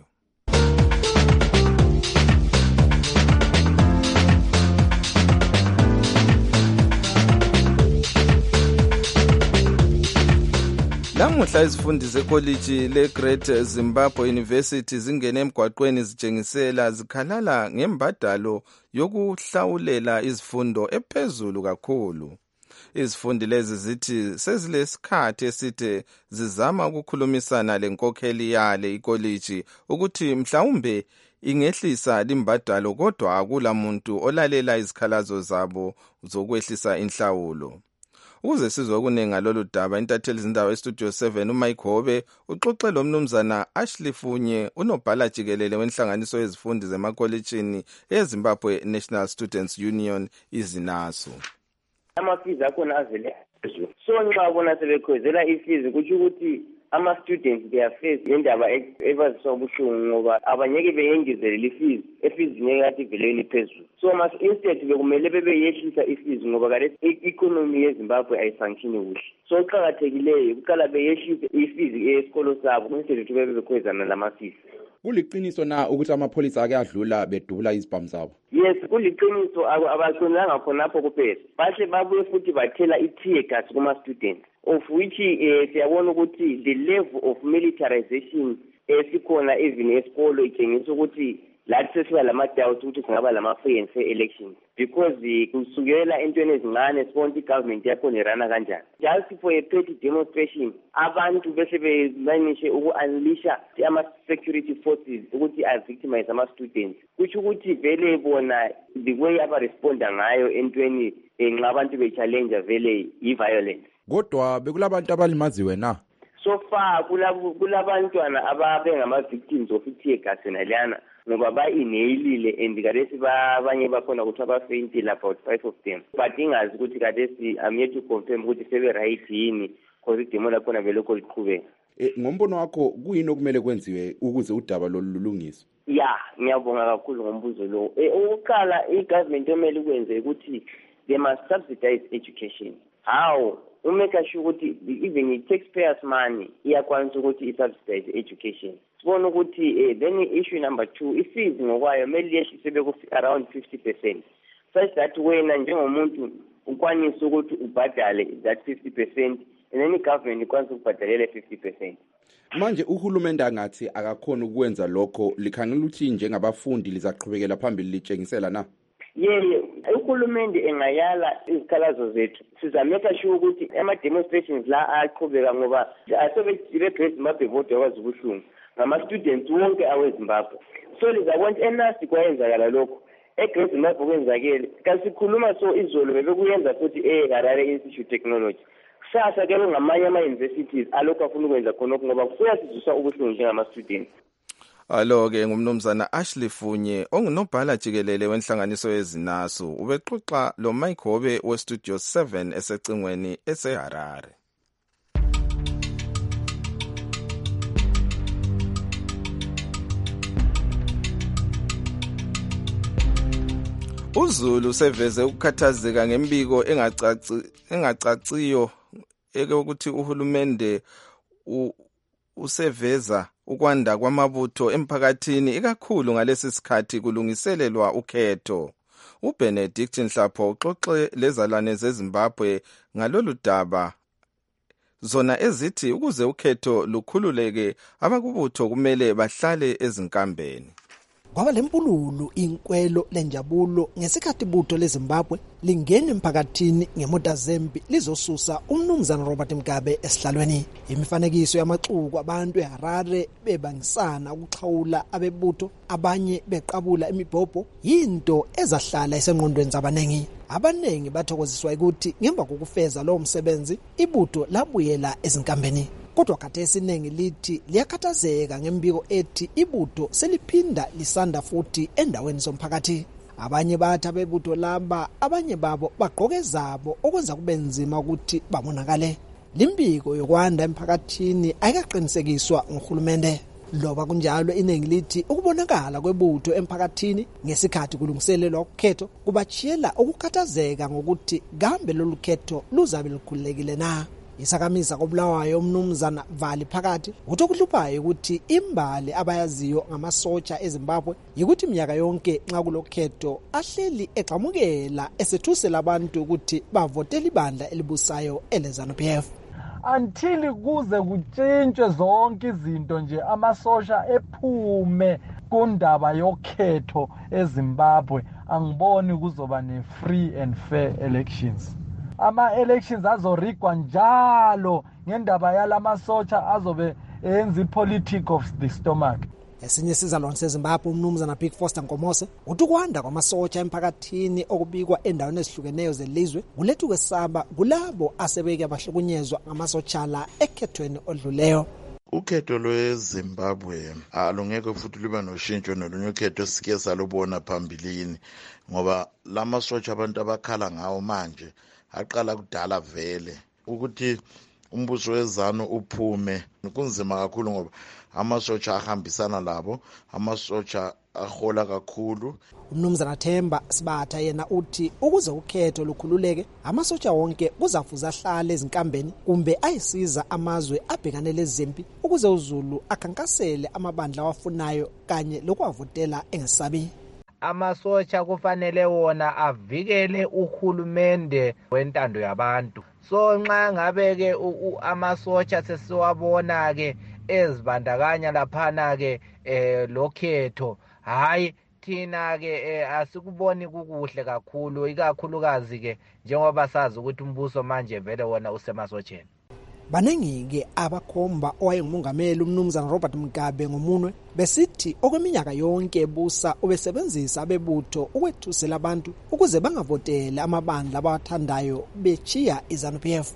Lamuhla izifundi zekoliji le-Great Zimbabwe University zingene emgwaqweni zitshengisela zikhalala ngembadalo yokuhlawulela izifundo ephezulu kakhulu. Izifundi lezi zithi sezilesikhathi eside zizama ukukhulumisana lenkokheli yale ikoliji ukuthi mhlawumbe ingehlisa limbadalo, kodwa akula muntu olalela izikhalazo zabo zokwehlisa inhlawulo. Ukuze sizwe okuningi ngalolu daba, intatheli zindaba eStudio 7 uMike Hobe uxoxe lo mnumzana Ashley Funye, unobhala jikelele wenhlanganiso yezifundi zemakolitshini eZimbabwe National Students Union izinaso. Ama-fees akhona avele phezulu, so nxa bona sebekhwezela i-fees kutsho ukuthi ama-students beyafesi ngendaba ebaziswa ubuhlungu ngoba abanyeke beyengezelela i-fees, i-fees ngeke kathi iveleni phezulu. So instead bekumele bebeyehlisa i-fees ngoba kade i-economy yeZimbabwe ayifunctioni kuhle. So kuqakathekileyo kuqala beyehlise i-fees esikolo sabo instead ukuthi bebekhwezana lama-fees. Kuliqiniso na ukuthi amapholisa ake adlula bedubula izibhamu zabo? Yes, kuliqiniso abaqonanga khonapho kuphela. Bahle babuye futhi bathela i-tear gas kuma-students, of which siyabona ukuthi the level of militarization esikhona even esikolo itshengisa ukuthi lathi sesiba lama-doubt ukuthi singaba lama-free and fair elections, because kusukela entweni ezincane sibona ukuthi i-government yakhona irana kanjani. Just for a petty demonstration abantu bese bemanishe uku-unleasha ama-security forces ukuthi a-victimize ama-students, kutsho ukuthi vele bona the way abaresponda ngayo entweni nxa abantu be-challenge vele i-violence. Kodwa bekulabantu abalimaziwe na? So far kulabantwana ababengama-victims of i-tear gas naliyana ngoba ba-inhalile and kadesi abanye bakhona ukuthi abafeyintile about 5 of them, but ingazi ukuthi kadesi I'm yet to confirm ukuthi sebe-right yini because idemo lakhona velokho liqhubeka. Ngombono wakho kuyini okumele kwenziwe ukuze udaba lolu lulungiswe? Ya, ngiyabonga kakhulu ngombuzo lo. Ukuqala i-government omele ukwenze ukuthi they must subsidize education. How? Umeka sure ukuthi even i-taxpayers money iyakwanisa ukuthi i-subsidize education. Sibona ukuthi then issue number 2, i-fees ngokwayo mele yehlise around 50%, such that wena njengomuntu ukwanisa ukuthi ubhadale that 50% and then i-government ikwanisa ukubhadalela 50%. Manje uhulumende angathi akakhona ukwenza lokho, likhangela ukuthi njengabafundi lizaqhubekela phambili litshengisela na? Uhulumende engayala izikhalazo zethu, sizameka sure ukuthi ama-demonstrations la aqhubeka ngoba asebeGreat Zimbabwe vote yakwazi ubuhlungu ngama-students wonke aweZimbabwe. So lizakwenza enasi kwayenzakala lokho eGreat Zimbabwe kwenzakele, kasikhuluma so izolo bebekuyenza futhi eHarare Institute Technology. Kusasa ke ngamanye ama-universities alokhu afuna ukwenza khonokho ngoba kuyasizwisa ubuhlungu njengama-students. Alo-ke ngumnumzana Ashley Funye ongunobhala jikelele wenhlanganiso yezinaso ubexoxa lo Mike Hobe weStudio 7 esecingweni eseHarare. uZulu seveze ukukhathazeka ngembiko engacaciyo ukuthi uhulumende useveza ukwanda kwamabutho emphakathini ikakhulu ngalesi sikhathi kulungiselelwa ukhetho. uBenedict Nhlapho uxoxe lezalwane zeZimbabwe ngalolu daba, zona ezithi ukuze ukhetho lukhululeke abakubutho kumele bahlale ezinkambeni. Kwaba lempululu inkwelo lenjabulo ngesikhathi ibutho leZimbabwe lingena emphakathini ngemota zempi lizosusa umnumzana Robert Mugabe esihlalweni. Imifanekiso yamaxuku abantu eHarare bebangisana ukuxhawula abebutho, abanye beqabula imibhobho, yinto ezahlala esengqondweni zabanengi. Abanengi bathokoziswa ukuthi ngemva kokufeza lo msebenzi ibutho labuyela ezinkambeni. Kodwa khathesi iningi lithi liyakhathazeka ngembiko ethi ibutho seliphinda lisanda futhi endaweni zomphakathi. Abanye bathi abebutho laba abanye babo bagqoke zabo okwenza kube nzima ukuthi babonakale. Limbiko yokwanda emphakathini ayikaqinisekiswa nguhulumende. Loba kunjalo iningi lithi ukubonakala kwebutho emphakathini ngesikhathi kulungiselelwa ukhetho kubachiyela ukukhathazeka ngokuthi kambe lolu khetho luzabe lukhululekile na. Isakamisa kobulawayo umnumzana Vali phakathi uthi okuhluphayo ukuthi imbali abayaziyo ngamasotsha eZimbabwe yikuthi iminyaka yonke nxa kulokhetho ahleli examukela esethusela abantu ukuthi bavotele ibandla elibusayo eleZANU-PF. until kuze kutshintshwe zonke izinto nje amasosha ephume kundaba yokhetho eZimbabwe angiboni kuzoba ne-free and fair elections. Ama-elections azorigwa njalo ngendaba yalamasotsha azobe enza i-politic of the stomach. Esinye sizalwane seZimbabwe umnumzana Big Foster Nkomose uthi ukwanda kwamasotsha emphakathini okubikwa endaweni ezihlukeneyo zelizwe kuletha ukwesaba kulabo asebeke abahlukunyezwa ngamasotsha la ekhethweni odluleyo. Ukhetho lweZimbabwe alungeke futhi liba noshintsho nolunye ukhetho esike salubona phambilini ngoba lamasotsha abantu abakhala ngawo manje aqala kudala vele ukuthi umbuso wezanu uphume kunzima kakhulu ngoba amasotsha ahambisana labo, amasotsha ahola kakhulu. Umnumzana Themba Sibatha yena uthi ukuze ukhetho lukhululeke amasotsha wonke kuzafuza ahlale ezinkambeni kumbe ayisiza amazwe abhekane lezimpi ukuze uZulu akhankasele amabandla awafunayo kanye lokwavotela engesabi. Amasotsha kufanele wona avikele uhulumende wentando yabantu. So nxa ngabe ke amasotsha sesiwabona ke ezibandakanya laphana ke lokhetho hayi thina ke asikuboni kukuhle kakhulu ikakhulukazi ke njengoba sazi ukuthi umbuso manje vele wona usemasotsheni. Baningi-ke abakhomba owayengumongameli umnumzana Robert Mugabe ngomunwe besithi okweminyaka yonke ebusa ubesebenzisa abebutho ukwethusela abantu ukuze bangavotele amabandla abawathandayo bechiya iZANU-PF.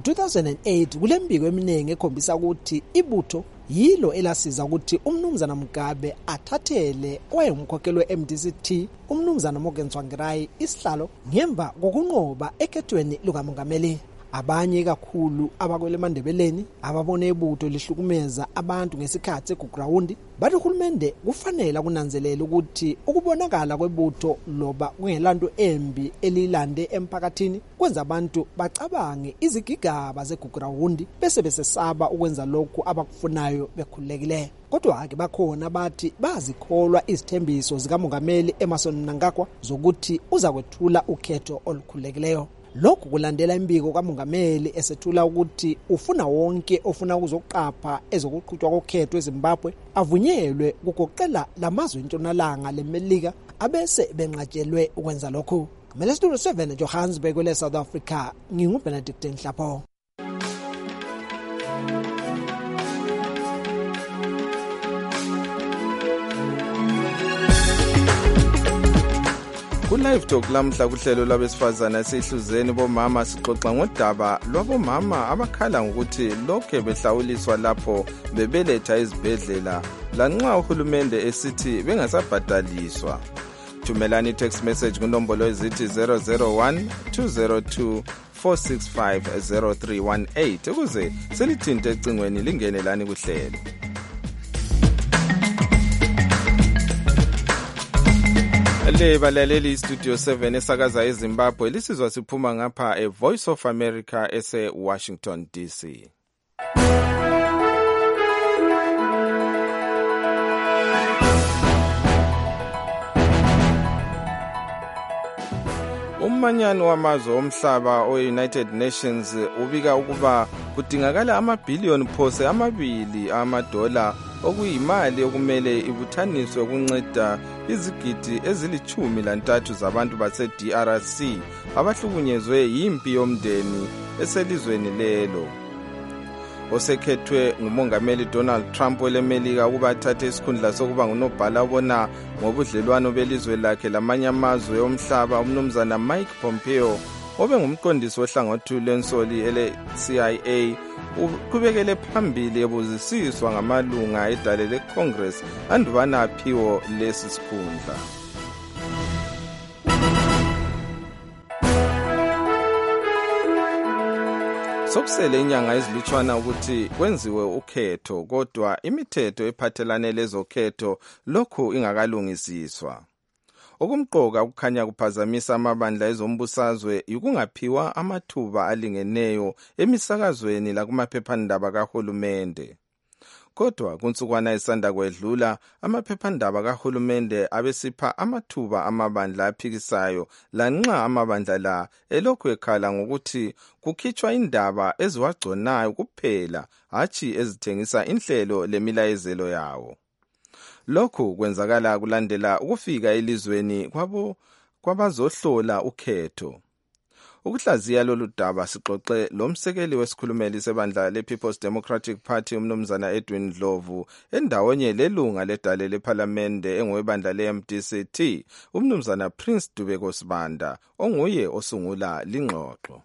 Ngo-2008 kule mbiko eminingi ekhombisa ukuthi ibutho yilo elasiza ukuthi umnumzana Mugabe athathele owayengumkhokheli we-MDC-T umnumzana Morgan Tsvangirai isihlalo ngemva kokunqoba ekhethweni lukamongameli. Abanye kakhulu abakwele eMandebeleni ababona ibutho lihlukumeza abantu ngesikhathi eGugurawundi bathi uhulumende kufanele kunanzelela ukuthi ukubonakala kwebutho loba kungelanto embi elilande emphakathini kwenza abantu bacabange izigigaba zeGugurawundi bese besesaba ukwenza lokhu abakufunayo bekhululekile. Kodwa ke bakhona abathi bazikholwa izithembiso zikamongameli Emmerson Mnangagwa zokuthi uza kwethula ukhetho olukhululekileyo. Lokhu kulandela imbiko kamongameli esethula ukuthi ufuna wonke ofuna ukuzoqapha ezokuqhutshwa kokhetho eZimbabwe avunyelwe ukugoqela lamazwe entshonalanga leMelika abese benqatshelwe ukwenza lokho. Kumele Studio 7 Johannesburg le South Africa nginguBenedict Nhlapho. Ku-Live Talk lamhla kuhlelo lwabesifazana esihluzeni bomama sixoxa ngodaba lwabomama abakhala ngokuthi lokhe behlawuliswa lapho bebeletha ezibhedlela lanxa uhulumende esithi bengasabhadaliswa. Thumelani text message kunombolo ezithi 001 202 465 0318 ukuze selithinte ecingweni lingene lani kuhlelo. Le balaleli Studio 7 esakaza eZimbabwe lisizwa siphuma ngapha eVoice of America ese Washington DC. Umanyano wamazwe omhlaba o-United Nations ubika ukuba kudingakala amabhiliyoni phose amabili amadola okuyimali okumele ibuthaniswe ukunceda izigidi ezili-13 zabantu base-DRC abahlukunyezwe yimpi yomndeni eselizweni lelo. Osekhethwe ngumongameli Donald Trump welemelika ukuba athathe isikhundla sokuba ngunobhala obona ngobudlelwano belizwe lakhe lamanye amazwe omhlaba umnumzana Mike Pompeo obengumqondisi ohlangothi lwensoli ele-CIA uqhubekele phambili ebuzisiswa ngamalunga edale leCongress andubana aphiwo lesi sikhundla. Sokusele inyanga ezilutshwana ukuthi kwenziwe ukhetho kodwa imithetho ephathelane lezokhetho lokhu ingakalungisiswa. Okumqoka ukukhanya kuphazamisa amabandla ezombusazwe ukungaphiwa amathuba alingeneyo emisakazweni lakumaphephandaba kahulumende. kodwa kunsukwana esanda kwedlula amaphephandaba kahulumende abesipha amathuba amabandla aphikisayo lanxa amabandla la elokhu ekhala ngokuthi kukhitshwa indaba eziwagconayo kuphela hatshi ezithengisa inhlelo lemilayezelo yawo. Lokhu kwenzakala kulandela ukufika elizweni kwabazohlola ukhetho. Ukuhlaziya lolu daba sixoxe lomsekeli wesikhulumeli sebandla le-People's Democratic Party umnumzana Edwin Ndlovu endawonye lelunga ledale lephalamende engowebandla le-MDCT umnumzana Prince Dubeko Sibanda onguye osungula lingxoxo.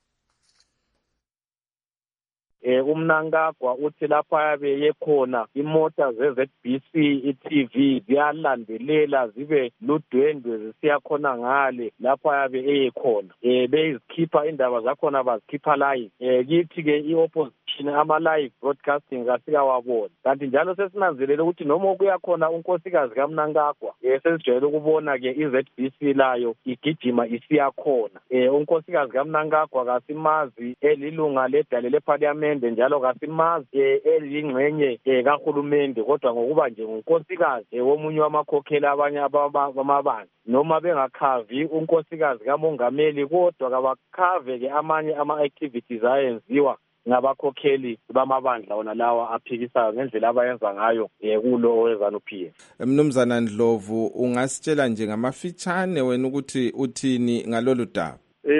Umnangagwa uthi lapha yabe yekhona imota ze-ZBC i-TV ziyalandelela zibe ludwendwe zisiya khona ngale lapha yabe eyekhona beyizikhipha indaba zakhona bazikhipha live kithi ke i-opposition ama-live broadcasting kasikawabona kanti njalo sesinanzelele ukuthi noma kuyakhona unkosikazi kaMnangagwa sesijwayele ukubona ke i-ZBC layo igijima isiya khona unkosikazi kaMnangagwa kasimazi elilunga ledale leparliament njalo kasimazi elingxenye kahulumende kodwa ngokuba nje unkosikazi womunye wamakhokheli abanye abamabandla noma bengakhavi unkosikazi kamongameli kodwa kabakhave ke amanye ama-activities ayenziwa ngabakhokheli bamabandla wona lawa aphikisayo ngendlela abayenza ngayo kulo oweZANU-PF. Mnumzana Ndlovu ungasitshela nje ngamafitshane wena ukuthi uthini ngalolu daba?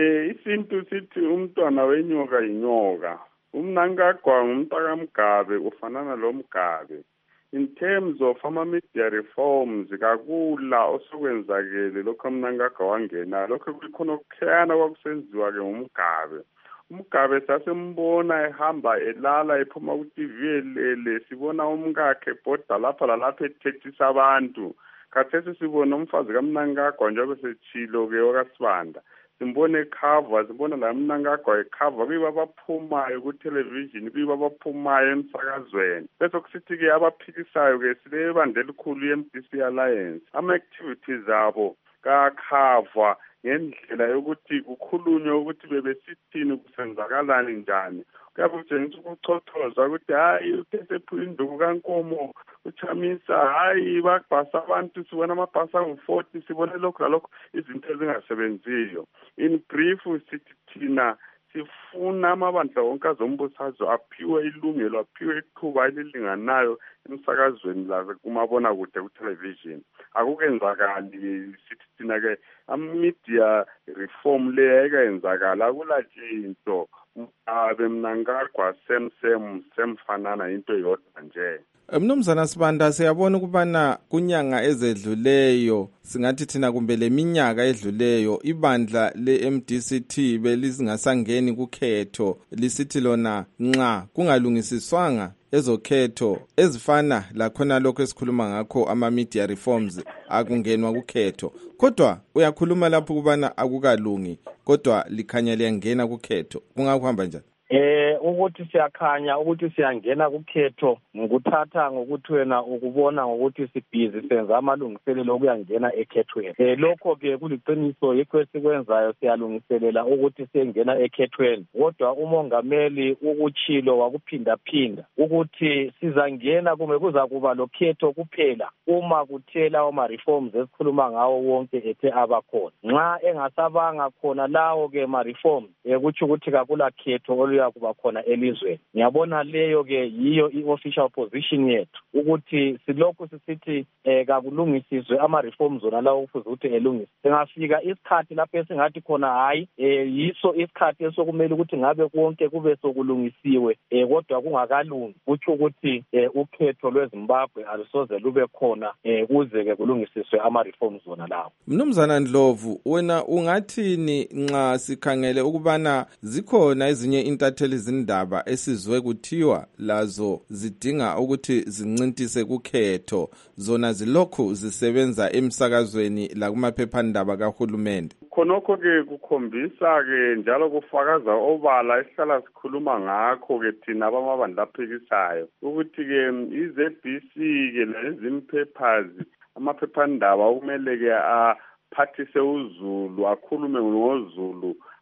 Isintu sithi umntwana wenyoka yinyoka. Umnangagwa ngumntaka Mgabe ufanana lo Mgabe. In terms of ama-media reforms kakula osokwenzakele lokho uMnangagwa wangena lokho kukhona okukhayana kwakusenziwa ke ngumgabe. Umgabe sasembona ehamba elala ephuma ku-TV elele sibona umkakhe ebhoda lapha lalapha ethethisa abantu. Khathesi sibona umfazi kaMnangagwa njengoba setshilo ke okaSibanda. Simbone ekhava sibona la Mnangagwa ekhava kuyiba abaphumayo ku-television kuyiba abaphumayo emsakazweni bese kusithi ke abaphikisayo ke sile bandla elikhulu i-MDC Alliance ama-activities abo kakhava ngendlela yokuthi kukhulunywe ukuthi bebesithini kusenzakalani njani kuyabe kutshengisa ukuchothoza ukuthi hayi uthesephula induku kankomo uchamisa hayi bakubhasa abantu sibona amabhasa angu-40 sibone lokhu lalokhu izinto ezingasebenziyo. In brief sithi thina sifuna amabandla wonke azombusazwe aphiwe ilungelo aphiwe ithuba elilinganayo emsakazweni laze kumabona kude ku-television. Akukenzakali sithi thina ke ama-media reform le ayikayenzakala akulatshinto Mgabe Mnangagwa semfanana into yodwa nje. Mnumzana Sibanda siyabona ukubana kunyanga ezedluleyo singathi thina kumbe leminyaka edluleyo ibandla le-MDCT belizingasangeni kukhetho lisithi lona nxa kungalungisiswanga ezokhetho ezifana lakhona lokho esikhuluma ngakho ama-media reforms akungenwa kukhetho kodwa uyakhuluma lapho ukubana akukalungi kodwa likhanya liyangena kukhetho kungakuhamba njani? Ukuthi siyakhanya ukuthi siyangena kukhetho ngikuthatha ngokuthi wena ukubona ngokuthi sibhizi senza amalungiselelo okuyangena ekhethweni. Lokho ke kuliqiniso yikho esikwenzayo siyalungiselela ukuthi siyengena ekhethweni kodwa umongameli ukutshilo wakuphindaphinda ukuthi sizangena kumbe kuza kuba lokhetho kuphela uma kuthela ama-reforms esikhuluma ngawo wonke ethe abakhona. Nxa engasabanga khona lawo ke ma-reforms kutsho ukuthi kakula khetho oluya kuba khona elizweni. Ngiyabona leyo ke yiyo i-official position yethu ukuthi silokhu sisithi kakulungisizwe ama-reforms zona lawo kufuze ukuthi elungiswe. Singafika isikhathi lapho esingathi khona hayi yiso isikhathi esokumele ukuthi ngabe konke kube sokulungisiwe kodwa kungakalungi kutsho ukuthi ukhetho lweZimbabwe alusoze lube khona kuze ke kulungisiswe ama-reforms zona lawo. Mnumzana Ndlovu wena ungathini nxa sikhangele ukubana zikhona ezinye intatheli zindaba esizwe kuthiwa lazo zidinga ukuthi zincintise kukhetho zona zilokhu zisebenza emsakazweni la kumaphephandaba kahulumende? Khonokho ke kukhombisa ke njalo kufakaza obala esihlala sikhuluma ngakho ke thina abamabandla aphikisayo ukuthi ke i-ZBC ke lezimpeppers amaphephandaba kumele ke aphathise uZulu akhulume ngoZulu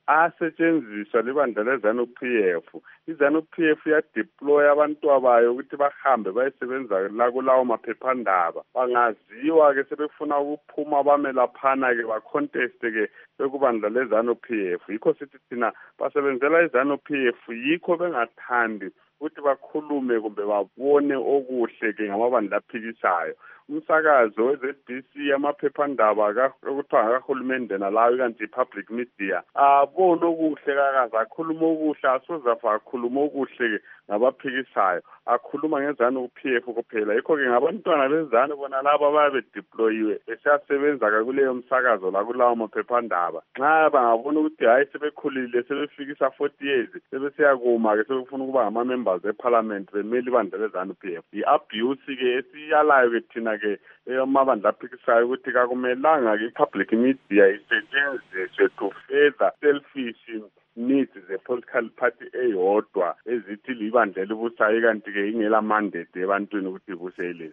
asetshenziswa libandla le-ZANU-PF. I-ZANU-PF iyadeploya abantwana bayo ukuthi bahambe bayesebenza la kulawo maphephandaba. Bangaziwa-ke sebefuna ukuphuma bame laphana-ke baconteste-ke bekubandla le-ZANU-PF. Yikho sithi thina basebenzela i-ZANU-PF, yikho bengathandi ukuthi bakhulume kumbe babone okuhle-ke ngamabandla aphikisayo. Umsakazo we-ZBC amaphephandaba okuthiwa ngakahulumende nalawo kanti i-public media abone okuhle kakazi, akhuluma okuhle, asozafa akhuluma okuhle-ke ngabaphikisayo, akhuluma nge-ZANU-PF kuphela. Yikho-ke ngabantwana bezanu bona laba bayabe deployiwe besasebenza-ke kuleyo msakazo la kulawo maphephandaba. Nxa bangabona ukuthi hayi sebekhulile sebefikisa 40 years sebesiyakuma-ke sebefuna ukuba ngama-members eparliament bemele ibandla le-ZANU-PF. I-abuse-ke esiyalayo-ke thina-ke amabandla aphikisayo ukuthi kakumelanga-ke i-public media isetshenziswe to further selfish needs ze-political party eyodwa ezithi libandla elibusayo kanti-ke ingela mandate ebantwini ukuthi ibuse ilizwe.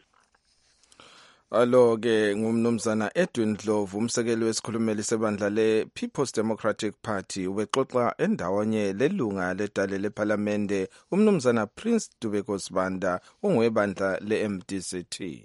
Alo-ke ngumnumzana Edwin Dlovu, umsekeli wesikhulumeli sebandla le-People's Democratic Party, ubexoxa endawonye lelunga ledale lephalamende umnumzana Prince Dubeko Sibanda ongowebandla le-MDCT.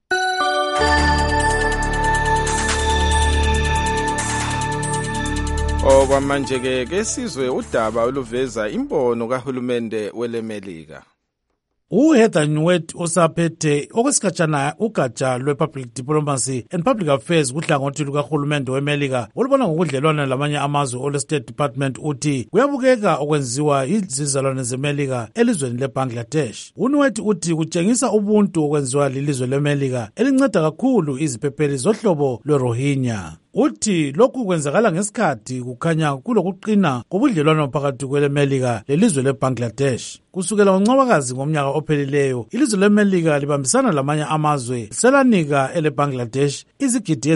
Okwamanje-ke kesizwe udaba oluveza imbono kahulumende welemelika. uHeather Nauert osaphethe okwesikhatshana ugatsha lwe-Public Diplomacy and Public Affairs kuhlangothi lukahulumende wemelika olubona ngokudlelwana lamanye amazwe ole-State Department uthi kuyabukeka okwenziwa izizalwane zemelika elizweni leBangladesh. uNauert uthi kutshengisa ubuntu okwenziwa lilizwe lemelika elinceda kakhulu iziphepheli zohlobo lwe-Rohingya. Uthi lokhu kwenzakala ngesikhathi kukhanya kulokuqina kobudlelwano phakathi kwelemelika lelizwe leBangladesh. Kusukela ngoNcwabakazi ngomnyaka ophelileyo, ilizwe lemelika libambisana lamanye amazwe selanika eleBangladesh izigidi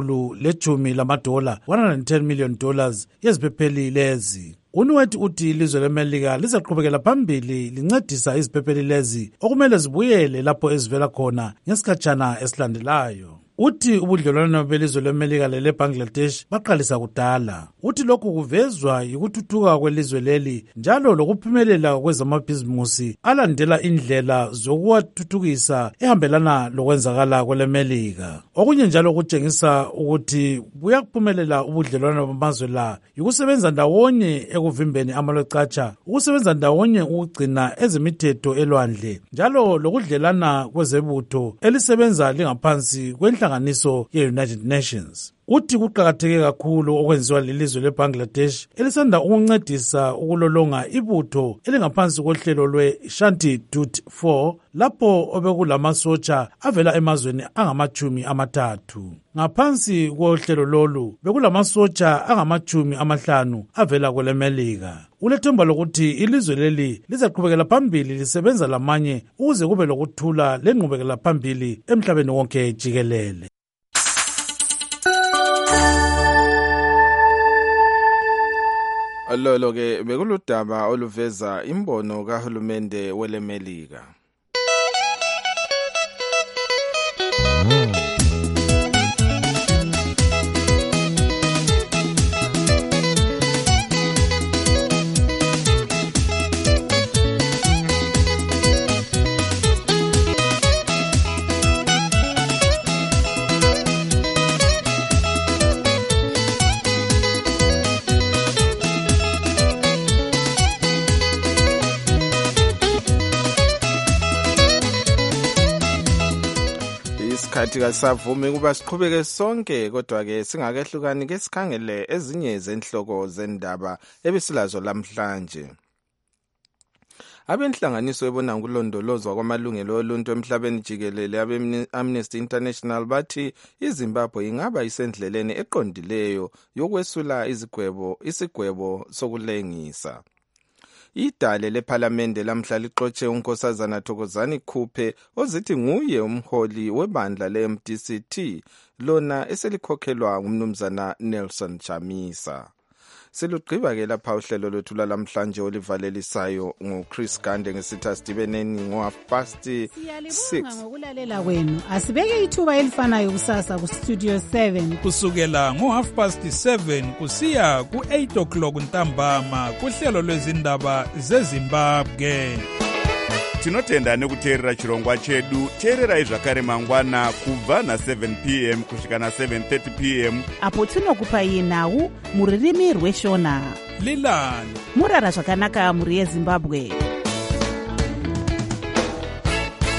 $110 $110 million yeziphepheli lezi. uNauert uthi ilizwe lemelika lizaqhubekela phambili lincedisa iziphepheli lezi okumele zibuyele lapho ezivela khona ngesikhatshana esilandelayo. Uthi ubudlelwano belizwe lemelika leleBangladesh baqalisa kudala. Uthi lokhu kuvezwa yikuthuthuka kwelizwe leli njalo lokuphumelela kwezamabhizimusi alandela indlela zokuwathuthukisa ehambelana lokwenzakala kwelemelika. Okunye njalo kutshengisa ukuthi buyaphumelela ubudlelwano bamazwe la yikusebenza ndawonye ekuvimbeni amalocatsha, ukusebenza ndawonye ukugcina ezemithetho elwandle njalo lokudlelana kwezebutho elisebenza lingaphansi kwenhlanganiso ye-United Nations. Uthi kuqakatheke kakhulu okwenziwa lilizwe leBangladesh elisanda ukuncedisa ukulolonga ibutho elingaphansi kohlelo lwe-Shanti Dut 4 lapho obekulamasotsha avela emazweni angama-30. Ngaphansi kohlelo lolu bekulamasotsha angama-50 avela kwelemelika. Ulethemba lokuthi ilizwe leli lizaqhubekela phambili lisebenza lamanye ukuze kube lokuthula lenqubekela phambili emhlabeni wonke jikelele. Lolo-ke bekuludaba oluveza imbono kahulumende welemelika. Isikhathi kasavumi kuba siqhubeke sonke, kodwa-ke singakehlukani ke sikhangele ezinye zenhloko zendaba ebisilazo lamhlanje. Abenhlanganiso ebona ngokulondolozwa kwamalungelo oluntu emhlabeni jikelele abe-Amnesty International bathi iZimbabwe ingaba isendleleni eqondileyo yokwesula isigwebo sokulengisa. Idale lephalamende lamhla lixotshe uNkosazana Thokozani Khuphe ozithi nguye umholi webandla le-MDCT lona eselikhokhelwa ngumnumzana Nelson Chamisa. silugqiba-ke lapha uhlelo lwethu lwalamhlanje olivalelisayo nguChris Gande ngesithi asidibeneni ngo-6:30. Siyalibonga ngokulalela kwenu. Asibeke ithuba elifanayo kusasa kustudio 7 kusukela ngo-7:30 kusiya ku-8 o'clock ntambama kuhlelo lwezindaba zeZimbabwe. Tinotenda nekuteerera chirongwa chedu. Teererai zvakare mangwana kubva na7 p.m. kusvika na7:30 p.m. apo tinokupai nhau muririmi rweshona. Lilani murara zvakanaka muri yeZimbabwe.